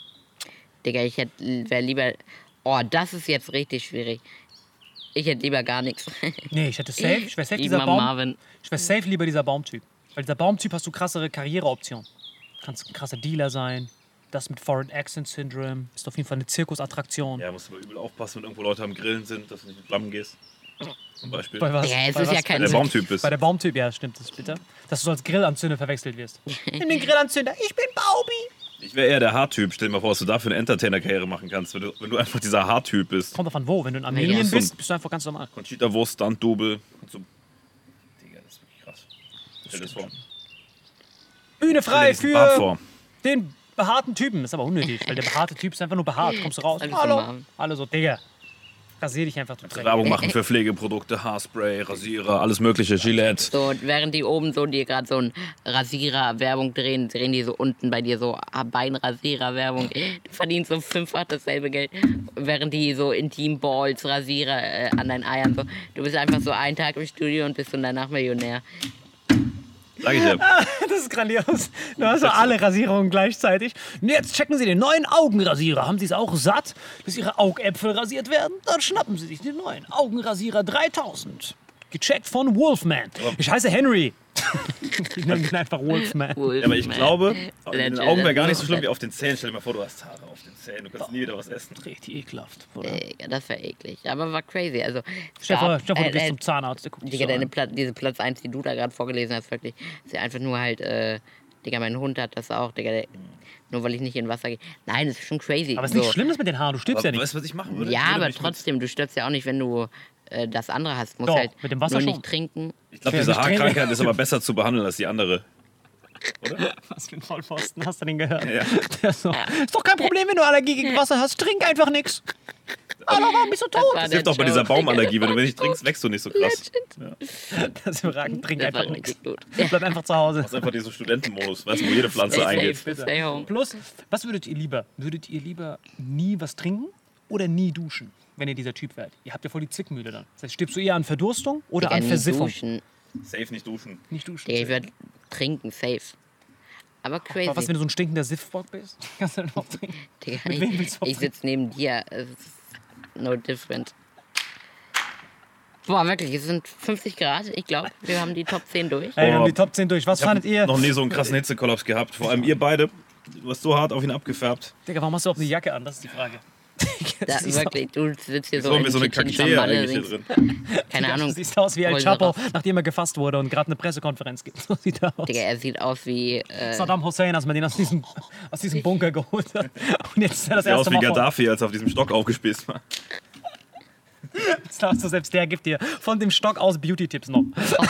Digga, ich hätte, wäre lieber... Oh, das ist jetzt richtig schwierig. Ich hätte lieber gar nichts. Nee, ich hätte safe, ich wäre safe Lieber dieser Baum. Marvin. Ich wäre safe lieber dieser Baumtyp. Weil dieser Baumtyp hast du krassere Karriereoptionen. Du kannst ein krasser Dealer sein. Das mit Foreign Accent Syndrome. Ist auf jeden Fall eine Zirkusattraktion. Ja, musst du aber übel aufpassen, wenn irgendwo Leute am Grillen sind, dass du nicht in Flammen gehst. Zum Beispiel. Bei was? Ja, es Bei ist was? ja kein Wenn der Baumtyp bist. Bei der Baumtyp, ja, stimmt, das ist bitter. Dass du so als Grillanzünder verwechselt wirst. Nimm den Grillanzünder, ich bin Baubi. Ich wäre eher der Haartyp. Stell dir mal vor, was du da für eine Entertainer-Karriere machen kannst, wenn du, wenn du einfach dieser Haartyp bist. Kommt davon wo? Wenn du in Armenien Ja. bist, bist du einfach ganz normal. Conchita Wurst, Stunt-Double. und so. Digga, das ist wirklich krass. Stell dir das vor. Bühne Stell dir frei diesen Bart für vor. den behaarten Typen. Ist aber unnötig, weil der behaarte Typ ist einfach nur behaart. Kommst du raus? Alles Hallo. normal. Alle so, Digga. Rasier dich einfach, du Dreck. Werbung machen für Pflegeprodukte, Haarspray, Rasierer, alles mögliche, Gillette. So, und während die oben so dir gerade so ein Rasierer-Werbung drehen, drehen die so unten bei dir so Beinrasierer-Werbung. Du verdienst so fünffach dasselbe Geld, während die so Intim-Balls, Rasierer äh, an deinen Eiern so. Du bist einfach so einen Tag im Studio und bist dann danach Millionär. Sag ich dir. Das ist grandios. Du hast so alle Rasierungen gleichzeitig. Und jetzt checken Sie den neuen Augenrasierer. Haben Sie es auch satt, dass Ihre Augäpfel rasiert werden? Dann schnappen Sie sich den neuen Augenrasierer dreitausend. Gecheckt von Wolfman. Ich heiße Henry. Ich nenne ihn einfach Wolfman. Ja, aber ich glaube, in den Legend. Augen wäre gar nicht so schlimm wie auf den Zähnen. Stell dir mal vor, du hast Haare auf den Zähnen. Du kannst nie wieder was essen. Richtig ekelhaft. Oder? Äh, das wäre eklig. Aber war crazy. Also, Stell dir vor, gab- stell dir vor, du äh, gehst äh, zum Zahnarzt. Der guckt dich Digga, so deine an. Pla diese Platz eins, die du da gerade vorgelesen hast, wirklich, ist ja einfach nur halt, äh, Digga, mein Hund hat das auch, Digga, der, nur weil ich nicht in Wasser gehe. Nein, das ist schon crazy. Aber es ist so. nicht schlimm, das mit den Haaren. Du stirbst Aber ja nicht. weißt du, was ich machen würde? Ja, Ich würde aber mich mit- trotzdem, du stürzt ja auch nicht, wenn du äh, das andere hast. Du musst Doch, halt mit dem Wasser nur schon. nicht trinken. Ich glaube, Ich diese will nicht trinken. Haarkrankheit ist aber besser zu behandeln als die andere. Was für ein Vollpfosten, hast du den gehört? Ja. Der so, ist doch kein Problem, wenn du Allergie gegen Wasser hast. Trink einfach nix. Hallo, warum bist du tot? war Das der hilft auch bei Joke. dieser Baumallergie. Wenn du nicht trinkst, wächst du nicht so krass. Das ist überragend. Trink Das war einfach nichts. richtig gut. Bleib einfach zu Hause. Das ist einfach dieser Studentenmodus, weißt du, wo jede Pflanze Stay eingeht. safe, stay home. Plus, was würdet ihr lieber? Würdet ihr lieber nie was trinken oder nie duschen, wenn ihr dieser Typ wärt? Ihr habt ja voll die Zickmühle dann. Das heißt, stirbst du eher an Verdurstung oder Digga, an nie Versiffung? duschen. Safe nicht duschen. Nicht duschen. Digga, ich würde trinken, safe. Aber crazy. Aber was, wenn du so ein stinkender Siffbock bist? Kannst du dann auch trinken? Digga, Mit wem willst du ich ich auch sitze neben dir. Es ist no different. Boah, wirklich, es sind fünfzig Grad. Ich glaube, wir haben die Top zehn durch. Ey, wir haben Boah. die Top zehn durch. Was Ich habe fandet ihr? noch nie so einen krassen Hitzekollaps gehabt. Vor allem ihr beide. Du hast so hart auf ihn abgefärbt. Digga, warum hast du auch eine Jacke an? Das ist die Frage. Da, Das ist wirklich, du sitzt hier Jetzt so haben wir in so eine Chichen Kakteen Shamalle, eigentlich hier singst- drin. Keine Ahnung. Du siehst aus wie El Holzer Chapo, raus. nachdem er gefasst wurde und gerade eine Pressekonferenz gibt. So sieht er aus. Digga, er sieht aus wie. Äh, Saddam Hussein, als man den aus diesem, aus diesem Bunker geholt hat. Und jetzt ist er das Sieht aus erste wie Mal vor. Gaddafi, als er auf diesem Stock aufgespießt war. Jetzt glaubst du, selbst der gibt dir von dem Stock aus Beauty-Tipps noch.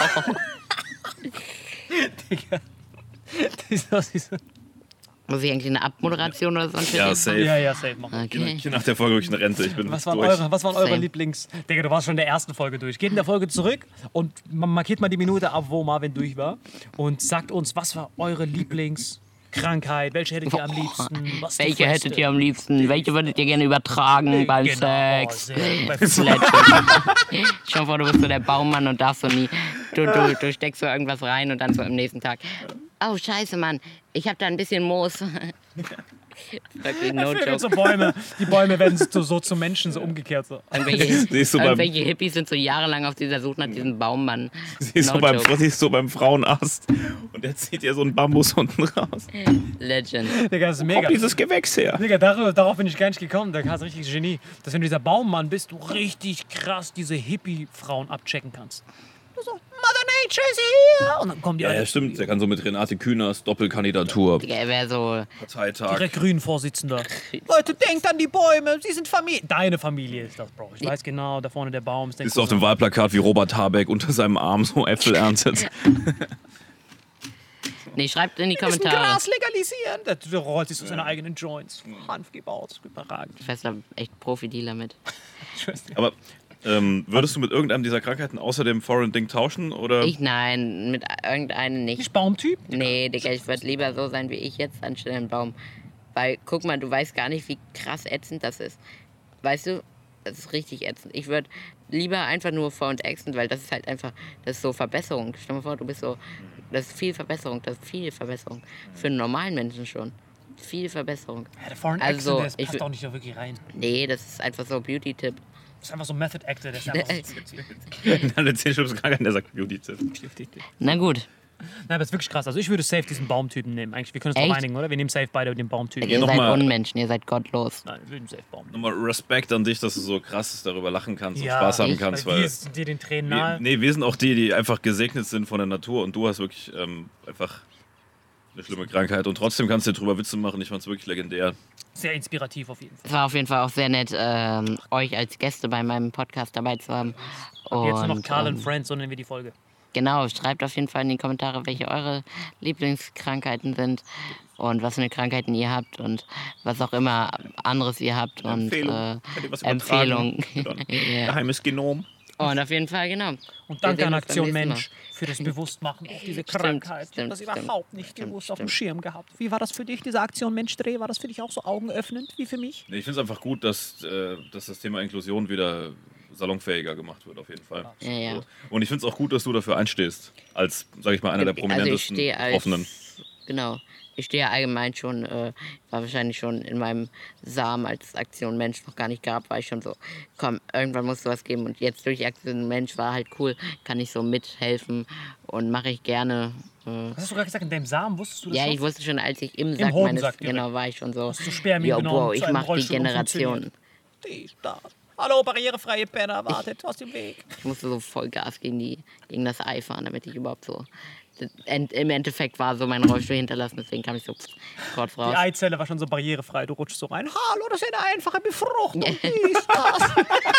Digga. Das ist aus diesem- muss ich eigentlich eine Abmoderation oder so? Ja, safe. Ja, ja, safe. Mach. Okay. Hier nach der Folge wirklich eine Rente. Ich bin Was waren, durch. eure, was waren eure Same. Lieblings... Digga, du warst schon in der ersten Folge durch. Geht in der Folge zurück und ma- markiert mal die Minute ab, wo Marvin durch war. Und sagt uns, was war eure Lieblingskrankheit? Welche hättet ihr am liebsten? Was die Welche Feste? hättet ihr am liebsten? Welche würdet ihr gerne übertragen beim Genau, Sex? sehr gut. Bei Legend. Stell dir vor, du bist so der Baumann und darfst so nie. Du, du, du steckst so irgendwas rein und dann so am nächsten Tag. Oh, scheiße, Mann. Ich habe da ein bisschen Moos. Wirklich no Vögel joke. so Bäume. Die Bäume werden so, so zu Menschen, so umgekehrt. So. Irgendwelche, Siehst du beim- irgendwelche Hippies sind so jahrelang auf dieser Suche nach diesem Baummann. Siehst No du beim, joke. siehst du beim Frauenarzt und der zieht ihr so einen Bambus unten raus. Legend. Digga, das ist Kommt mega. dieses Gewächs her. Digga, darauf, darauf bin ich gar nicht gekommen. Da hast du richtig Genie. Dass wenn du dieser Baummann bist, du richtig krass diese Hippie-Frauen abchecken kannst. Du so, Mother Nature ist hier! Und dann kommen die Ja, alle ja, stimmt. Der kann so mit Renate Künast Doppelkandidatur, Digga, er wäre so. Parteitag. direkt Grünen-Vorsitzender. Leute, denkt an die Bäume, sie sind Familie. Deine Familie ist das, Bro. Ich weiß genau, da vorne der Baum ist der Ist auf dem Wahlplakat, wie Robert Habeck unter seinem Arm so Äpfel erntet. Nee, schreibt in die Wir müssen Kommentare. Gras legalisieren. Der, der rollt sich so seine eigenen Joints. Hanf gebaut, überragend. Fester echt Profi-Dealer mit. Aber ähm, würdest du mit irgendeinem dieser Krankheiten außer dem Foreign-Ding tauschen? Oder? Ich nein, mit irgendeinem nicht. Nicht Baumtyp? Nee, Digga, ich würde lieber so sein wie ich jetzt anstelle ein Baum. Weil, guck mal, du weißt gar nicht, wie krass ätzend das ist. Weißt du, das ist richtig ätzend. Ich würde lieber einfach nur vor und ätzend, weil das ist halt einfach, das ist so Verbesserung. Stell dir mal vor, du bist so, das ist viel Verbesserung, das ist viel Verbesserung. Für einen normalen Menschen schon. Viel Verbesserung. Ja, der Foreign Also, Accent, der ich passt wü- auch nicht so wirklich rein. Nee, das ist einfach so Beauty-Tipp. Das ist einfach so Method Actor, der ist einfach so Eine zehn schlimmste Krankheiten, der sagt Beauty-Tipp. Na gut. Nein, aber das ist wirklich krass. Also ich würde safe diesen Baumtypen nehmen. Eigentlich, wir können uns darauf Echt? einigen, oder? Wir nehmen safe beide den Baumtypen. Ihr noch seid mal- Unmenschen, ihr seid gottlos. Nein, wir würden safe Baum nehmen. Nochmal Respekt an dich, dass du so krass darüber lachen kannst und Ja, Spaß haben ich- kannst. Weil Weil wir sind dir den Tränen wir, nahe. nee, wir sind auch die, die einfach gesegnet sind von der Natur und du hast wirklich ähm, einfach eine schlimme Krankheit und trotzdem kannst du dir drüber Witze machen. Ich fand's wirklich legendär. Sehr inspirativ auf jeden Fall. Es war auf jeden Fall auch sehr nett, ähm, euch als Gäste bei meinem Podcast dabei zu haben. Und, Jetzt nur noch Carl ähm, and Friends, so nennen wir die Folge. Genau, schreibt auf jeden Fall in die Kommentare, welche eure Lieblingskrankheiten sind und was für eine Krankheiten ihr habt und was auch immer anderes ihr habt. Und Empfehlung. äh, Könnt ihr was Empfehlung. übertragen? Ja. Geheimes Genom. Und auf jeden Fall, genau. Und Wir danke sehen an uns beim Aktion nächsten Mal. Mensch für das Bewusstmachen auf diese Stimmt, Krankheit. Ich stimmt, habe das stimmt. überhaupt nicht Stimmt, gewusst, auf dem stimmt. Schirm gehabt. Wie war das für dich, diese Aktion Mensch-Dreh? War das für dich auch so augenöffnend wie für mich? Nee, ich finde es einfach gut, dass, äh, dass das Thema Inklusion wieder salonfähiger gemacht wird, auf jeden Fall. Ja, ja. So. Und ich finde es auch gut, dass du dafür einstehst, als, sag ich mal, einer der Also ich prominentesten stehe als, Betroffenen. genau, ich stehe ja allgemein schon, äh, war wahrscheinlich schon in meinem Samen, als Aktion Mensch noch gar nicht gab, war ich schon so, komm, irgendwann muss sowas geben und jetzt durch Aktion Mensch war halt cool, kann ich so mithelfen und mache ich gerne. Äh, Was hast du gerade gesagt, in deinem Samen wusstest du das ja, schon? ich wusste schon, als ich im Sack Hodensack meines, direkt. genau, war ich schon so, Hast du Spermien yo, genommen, Bro, zu ich einem mache die Rollstuhl und Generation. funktioniert. Die Start. Hallo, barrierefreie Penner, wartet aus dem Weg. Ich musste so voll Gas gegen, die, gegen das Ei fahren, damit ich überhaupt so, End, im Endeffekt war so mein Rollstuhl hinterlassen, deswegen kam ich so kurz raus. Die Eizelle war schon so barrierefrei, du rutschst so rein. Hallo, das ist eine einfache Befruchtung. Wie ist das?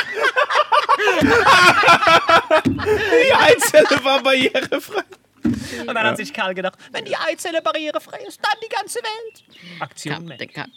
Die Eizelle war barrierefrei. Und dann hat sich Karl gedacht, wenn die Eizelle barrierefrei ist, dann die ganze Welt. Aktion Kam, Mensch. der kam.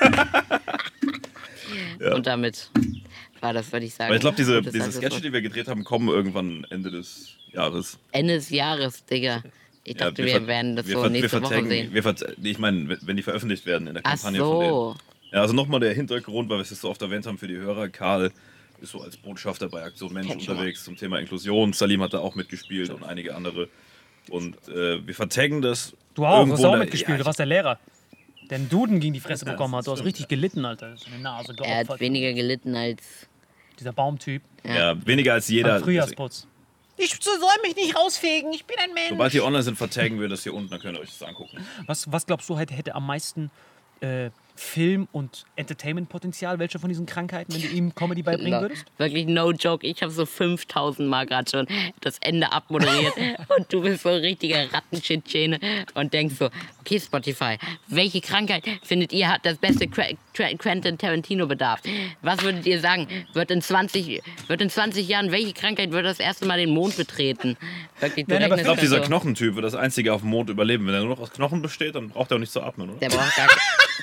Und damit war das, würde ich sagen. Aber ich glaube, diese, gutes diese Schlusswort. Sketche, die wir gedreht haben, kommen irgendwann Ende des Jahres. Ende des Jahres, Digga. Ich dachte, Ja, wir, ver- werden das wir so ver- nächste wir Woche vertagen- sehen. Wir vert- nee, ich meine, wenn die veröffentlicht werden in der Ach Kampagne von denen. so. Ja, also nochmal der Hintergrund, weil wir es jetzt so oft erwähnt haben für die Hörer. Karl ist so als Botschafter bei Aktion Mensch Kenn schon unterwegs zum Thema Inklusion. Salim hat da auch mitgespielt und einige andere. Und äh, wir vertaggen das. Du auch, du irgendwo hast auch da- mitgespielt, Ja, du ich- warst der Lehrer. Der einen Duden gegen die Fresse bekommen hat. Du hast stimmt, richtig gelitten, Alter. So eine Nase Er hat geopfert. weniger gelitten als. Dieser Baumtyp. ja, weniger als jeder. Beim Frühjahrsputz. Ich soll mich nicht rausfegen, ich bin ein Mensch. Sobald die online sind, vertaggen wir das hier unten, dann könnt ihr euch das angucken. Was, was glaubst du, hätte, hätte am meisten äh, Film- und Entertainment-Potenzial? Welche von diesen Krankheiten, wenn du ihm Comedy beibringen würdest? Wirklich no joke. Ich habe so fünftausend Mal gerade schon das Ende abmoderiert und du bist so ein richtiger Rattenschitschäne und denkst so, okay Spotify, welche Krankheit findet ihr hat das beste Qu- Qu- Quentin Tarantino Bedarf? Was würdet ihr sagen? Wird in zwanzig, wird in zwanzig Jahren, welche Krankheit wird das erste Mal den Mond betreten? Wirklich, du Nein, aber Ich rechnest glaube, das dieser so. Knochentyp wird das einzige auf dem Mond überleben. Wenn er nur noch aus Knochen besteht, dann braucht er auch nicht zu atmen, oder? Der braucht gar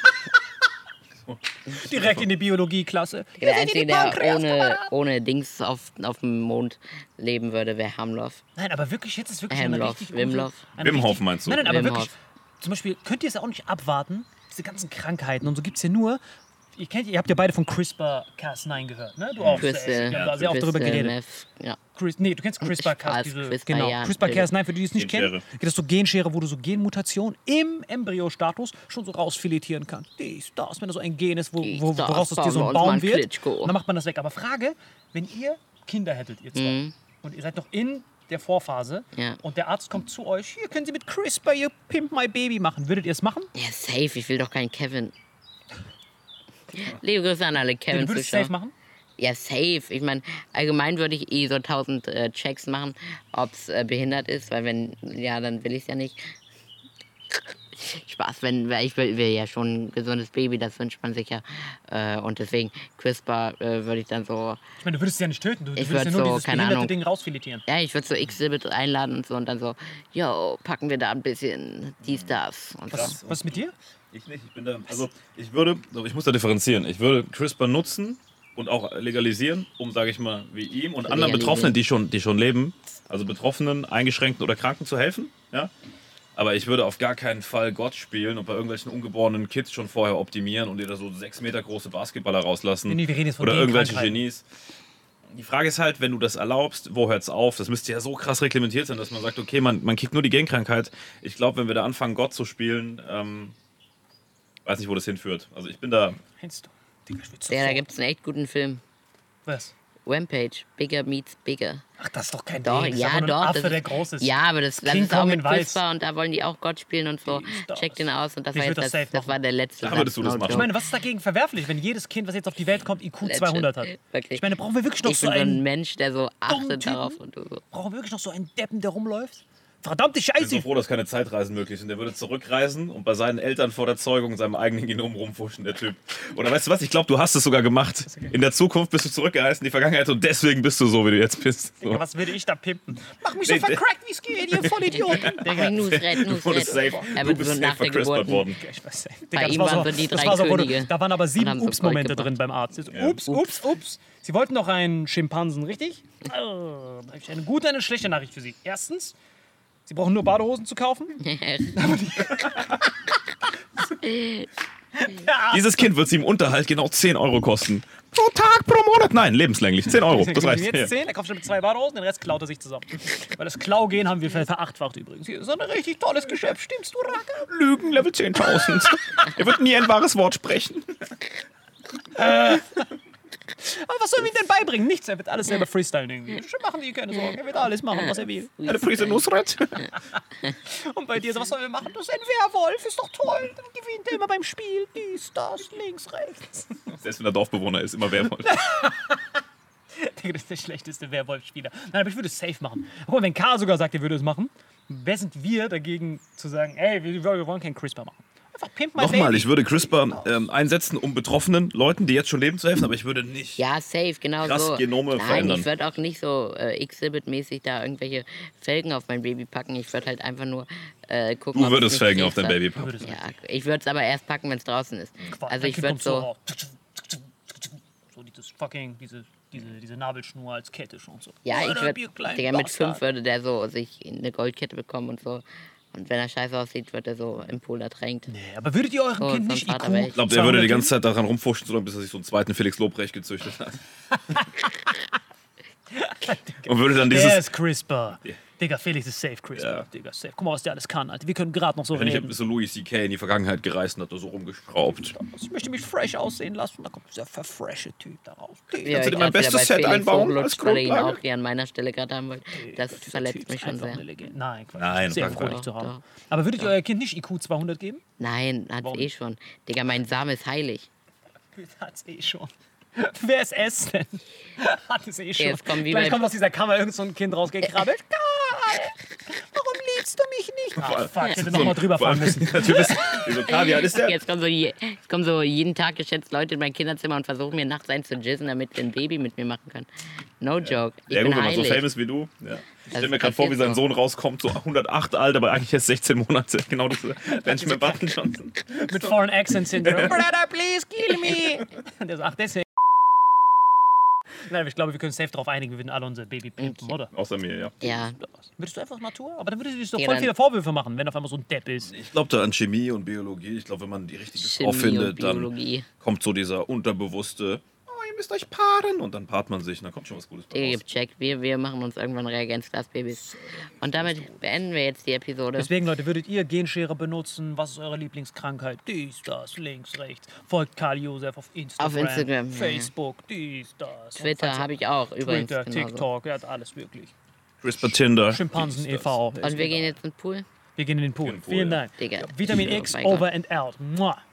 Direkt in die Biologieklasse. Der Einzige, der ohne, ohne Dings auf, auf dem Mond leben würde, wäre Hamloff. Nein, aber wirklich, jetzt ist wirklich eine Hemloff, richtig Wimloff. gute- eine Wim richtig- Hof meinst du? Nein, nein, aber Wim wirklich, Hof. zum Beispiel, könnt ihr es ja auch nicht abwarten, diese ganzen Krankheiten und so gibt es ja nur, ihr, kennt, ihr habt ja beide von CRISPR Cas neun gehört, ne? Du auch. Crystal, Wir haben da sehr oft darüber geredet. Meth, ja. Chris, nee, du kennst CRISPR Cas, weiß, diese, CRISPR, genau. ja, CRISPR Cas neun, für die, die es nicht Genschere. kennen, geht das so Genschere, wo du so Genmutationen im Embryostatus schon so rausfiletieren kannst. Dies, das, wenn da so ein Gen ist, wo, Dies, wo, das, woraus aus dir so bauen ein wir uns mal Baum einen wird, Klitschko. dann macht man das weg. Aber Frage, wenn ihr Kinder hättet, ihr zwei, Mhm. und ihr seid noch in der Vorphase Ja. und der Arzt kommt zu euch, hier können Sie mit CRISPR Ihr Pimp My Baby machen. Würdet ihr es machen? Ja, safe. Ich will doch keinen Kevin. Liebe Grüße an alle Du würdest es Kevin-Zuschauer. safe machen? Ja, safe. Ich meine, allgemein würde ich eh so tausend äh, Checks machen, ob es äh, behindert ist, weil wenn, ja, dann will ich es ja nicht. Spaß, wenn, weil ich will, will ja schon ein gesundes Baby, das wünscht man sich ja. Äh, und deswegen CRISPR äh, würde ich dann so, Ich meine, du würdest es ja nicht töten. Du, du Ich würdest ja würd nur so, dieses keine behinderte Ahnung. Ding rausfiletieren. ja, ich würde so Exhibit einladen und so und dann so, yo, packen wir da ein bisschen dies, das. Und so. Was, was ist mit dir? Ich nicht, ich bin da. Also, ich würde, also ich muss da differenzieren. Ich würde CRISPR nutzen und auch legalisieren, um, sage ich mal, wie ihm und anderen Legalisieren. Betroffenen, die schon, die schon leben, also Betroffenen, Eingeschränkten oder Kranken zu helfen. Ja? Aber ich würde auf gar keinen Fall Gott spielen und bei irgendwelchen ungeborenen Kids schon vorher optimieren und dir da so sechs Meter große Basketballer rauslassen. Nee, nee, wir reden jetzt von oder irgendwelche Genkrankheiten. Genies. Die Frage ist halt, wenn du das erlaubst, wo hört's auf? Das müsste ja so krass reglementiert sein, dass man sagt, okay, man, man kriegt nur die Genkrankheit. Ich glaube, wenn wir da anfangen, Gott zu spielen, ähm, weiß nicht, wo das hinführt. Also ich bin da. Kennst du? Digga, ich will Ja, da sofort. gibt es einen echt guten Film. Was? Rampage, Bigger Meets Bigger. Ach, das ist doch kein Doch, Ding. Das ist ja, einfach nur doch. ein Affe, das der ist, groß ist. Ja, aber das, das King ist auch Kong mit in Weiß. CRISPR und da wollen die auch Gott spielen und so. das. Check den aus und das Ich war würd jetzt das das, safe das machen. war der letzte. Da würdest du das No machen. Ich joke. meine, was ist dagegen verwerflich, wenn jedes Kind, was jetzt auf die Welt kommt, I Q zweihundert hat? Wirklich. Ich meine, brauchen wir wirklich noch Ich so bin so ein einen, Mensch, der so achtet Typen. darauf und du so. brauchen wir wirklich noch so einen Deppen, der rumläuft? Verdammte Ich bin so Scheiße! froh, dass keine Zeitreisen möglich sind. Der würde zurückreisen und bei seinen Eltern vor der Zeugung in seinem eigenen Genom rumfuschen, der Typ. Oder weißt du was? Ich glaube, du hast es sogar gemacht. In der Zukunft bist du zurückgereist in die Vergangenheit und deswegen bist du so, wie du jetzt bist. So. Digga, was würde ich da pimpen? Mach mich so Nee, vercrackt, wie es geht, ihr Vollidioten! Mach mich Nusret, Du wurdest Nusret. safe, Er du wird bist so safe nach der vercrispert Geburt. worden. Ich weiß nicht. Bei Digga, das ihm war waren so, so die das drei war so, wo du, Könige da waren aber und sieben haben so Ups-Momente Gold drin beim Arzt. So, ups, ups, ups. Sie wollten noch einen Schimpansen, richtig? Oh, da habe ich eine gute und eine schlechte Nachricht für Sie. Erstens, Sie brauchen nur Badehosen zu kaufen. Dieses Kind wird sie im Unterhalt genau zehn Euro kosten. Pro Tag, pro Monat? Nein, lebenslänglich. zehn Euro, das reicht. Jetzt Hier. zehn, er kauft schon mit zwei Badehosen, den Rest klaut er sich zusammen. Weil das Klaugen haben wir ver- verachtfacht übrigens. Hier ist so ein richtig tolles Geschäft, stimmst du, Racker? Lügen, Level zehntausend. Er wird nie ein wahres Wort sprechen. Aber was sollen wir ihm denn beibringen? Nichts, er wird alles selber freestylen irgendwie. Machen Sie keine Sorgen, er wird alles machen, was er will. Eine Prise Nusret. Und bei dir so, was sollen wir machen? Das ist ein Werwolf, ist doch toll. Dann gewinnt er immer beim Spiel. Dies, das, links, rechts. Selbst wenn er Dorfbewohner ist, immer Werwolf. Digga, das ist der schlechteste Werwolf-Spieler. Nein, aber ich würde es safe machen. Guck mal, wenn Karl sogar sagt, er würde es machen, wer sind wir dagegen zu sagen, ey, wir, wir wollen keinen CRISPR machen. Einfach pimp my Nochmal, baby. ich würde CRISPR ähm, einsetzen, um betroffenen Leuten, die jetzt schon leben, zu helfen, aber ich würde nicht. Ja, safe, genau Krass so. Genome Nein, verändern. ich würde auch nicht so äh, Exhibit-mäßig da irgendwelche Felgen auf mein Baby packen. Ich würde halt einfach nur äh, gucken, Du ob würdest es Felgen nicht auf dein safe Baby ist. packen. Ja, ich würde es aber erst packen, wenn es draußen ist. Quatsch, Also dein ich Kind würde kommt so... So dieses fucking, diese, diese, diese Nabelschnur als Kette schon so. Ja, Oh, ich der würde, Bierklein Digga, mit Bastard. fünf würde der so sich eine Goldkette bekommen und so. Und wenn er scheiße aussieht, wird er so im Pool ertränkt. Nee, aber würdet ihr eurem Oh, Kind vom nicht Vater I Q weg. Ich glaube, der würde die ganze Zeit daran rumfuschen, solange bis er sich so einen zweiten Felix Lobrecht gezüchtet hat. Und würde dann Der dieses. ist CRISPR. Digga, Felix ist safe CRISPR. Ja. Digga, safe. Guck mal, was der alles kann, Alter. Wir können gerade noch so Wenn ich reden. hab so Louis C K in die Vergangenheit gereist und hat da so rumgeschraubt. Ich möchte mich fresh aussehen lassen. Da kommt dieser verfreshe Typ da raus. Ja, du dir ich mein glaub, bestes der bei Set Felix einbauen hochlutscht, als weil er ihn Grundlage? auch hier an meiner Stelle gerade haben wollte. Das Dieser verletzt Typ mich ist schon einfach sehr. eine Legende. Nein, Quatsch. Nein, Sehr auf froh, keinen dich zu Fall. haben. Aber würdet ihr euer Kind nicht I Q zweihundert geben? Nein, hat's Warum? eh schon. Digga, mein Same ist heilig. Hat's eh schon. Wer ist es denn? Hat es eh schon. Jetzt kommen wie Gleich bei- kommt aus dieser Kammer irgend so ein Kind rausgekrabbelt. Karl, warum liebst du mich nicht? Ah, fuck, ich hätte nochmal drüber fahren müssen. Du bist, wieso, Karl, wie alt ist der? Jetzt kommen, so je, jetzt kommen so jeden Tag geschätzt Leute in mein Kinderzimmer und versuchen mir nachts einzujissen, damit wir ein Baby mit mir machen können. No joke. Ich Ja bin gut, wenn man so heilig. famous wie du. Ja. Ich stelle mir gerade passiert vor, wie sein so. Sohn rauskommt, so hundertacht alt, aber eigentlich erst sechzehn Monate. Genau das Benjamin Button Johnson. Mit Foreign Accent Syndrome. Brother, please kill me. Und der sagt, deswegen. Nein, ich glaube, wir können safe darauf einigen, wir würden alle unser Baby pimpen, Okay. oder? Außer mir, ja. Ja, Würdest du einfach Natur? Aber dann würdest du dich doch Ja, voll dann- viele Vorwürfe machen, wenn auf einmal so ein Depp ist. Ich glaube da an Chemie und Biologie. Ich glaube, wenn man die richtige Frau Chemie findet, und dann Biologie. kommt so dieser unterbewusste, oh, ihr müsst euch paaren. Und dann paart man sich und dann kommt schon was Gutes Digga, raus. check. Wir, wir machen uns irgendwann Reagenzglasbabys. Und damit beenden wir jetzt die Episode. Deswegen, Leute, würdet ihr Genschere benutzen? Was ist eure Lieblingskrankheit? Dies, das, links, rechts. Folgt Karl Josef auf Instagram, Auf Instagram, ja. Facebook, dies, das. Twitter habe ich auch übrigens. Twitter, genauso. TikTok, er hat alles wirklich. CRISPR Tinder. Schimpansen dies, e V. Und wir gehen jetzt in den Pool. Wir gehen in den Pool. In den Pool, Vielen ja. Dank. Digga. Vitamin Ja, X, mein Gott. over and out. Mua.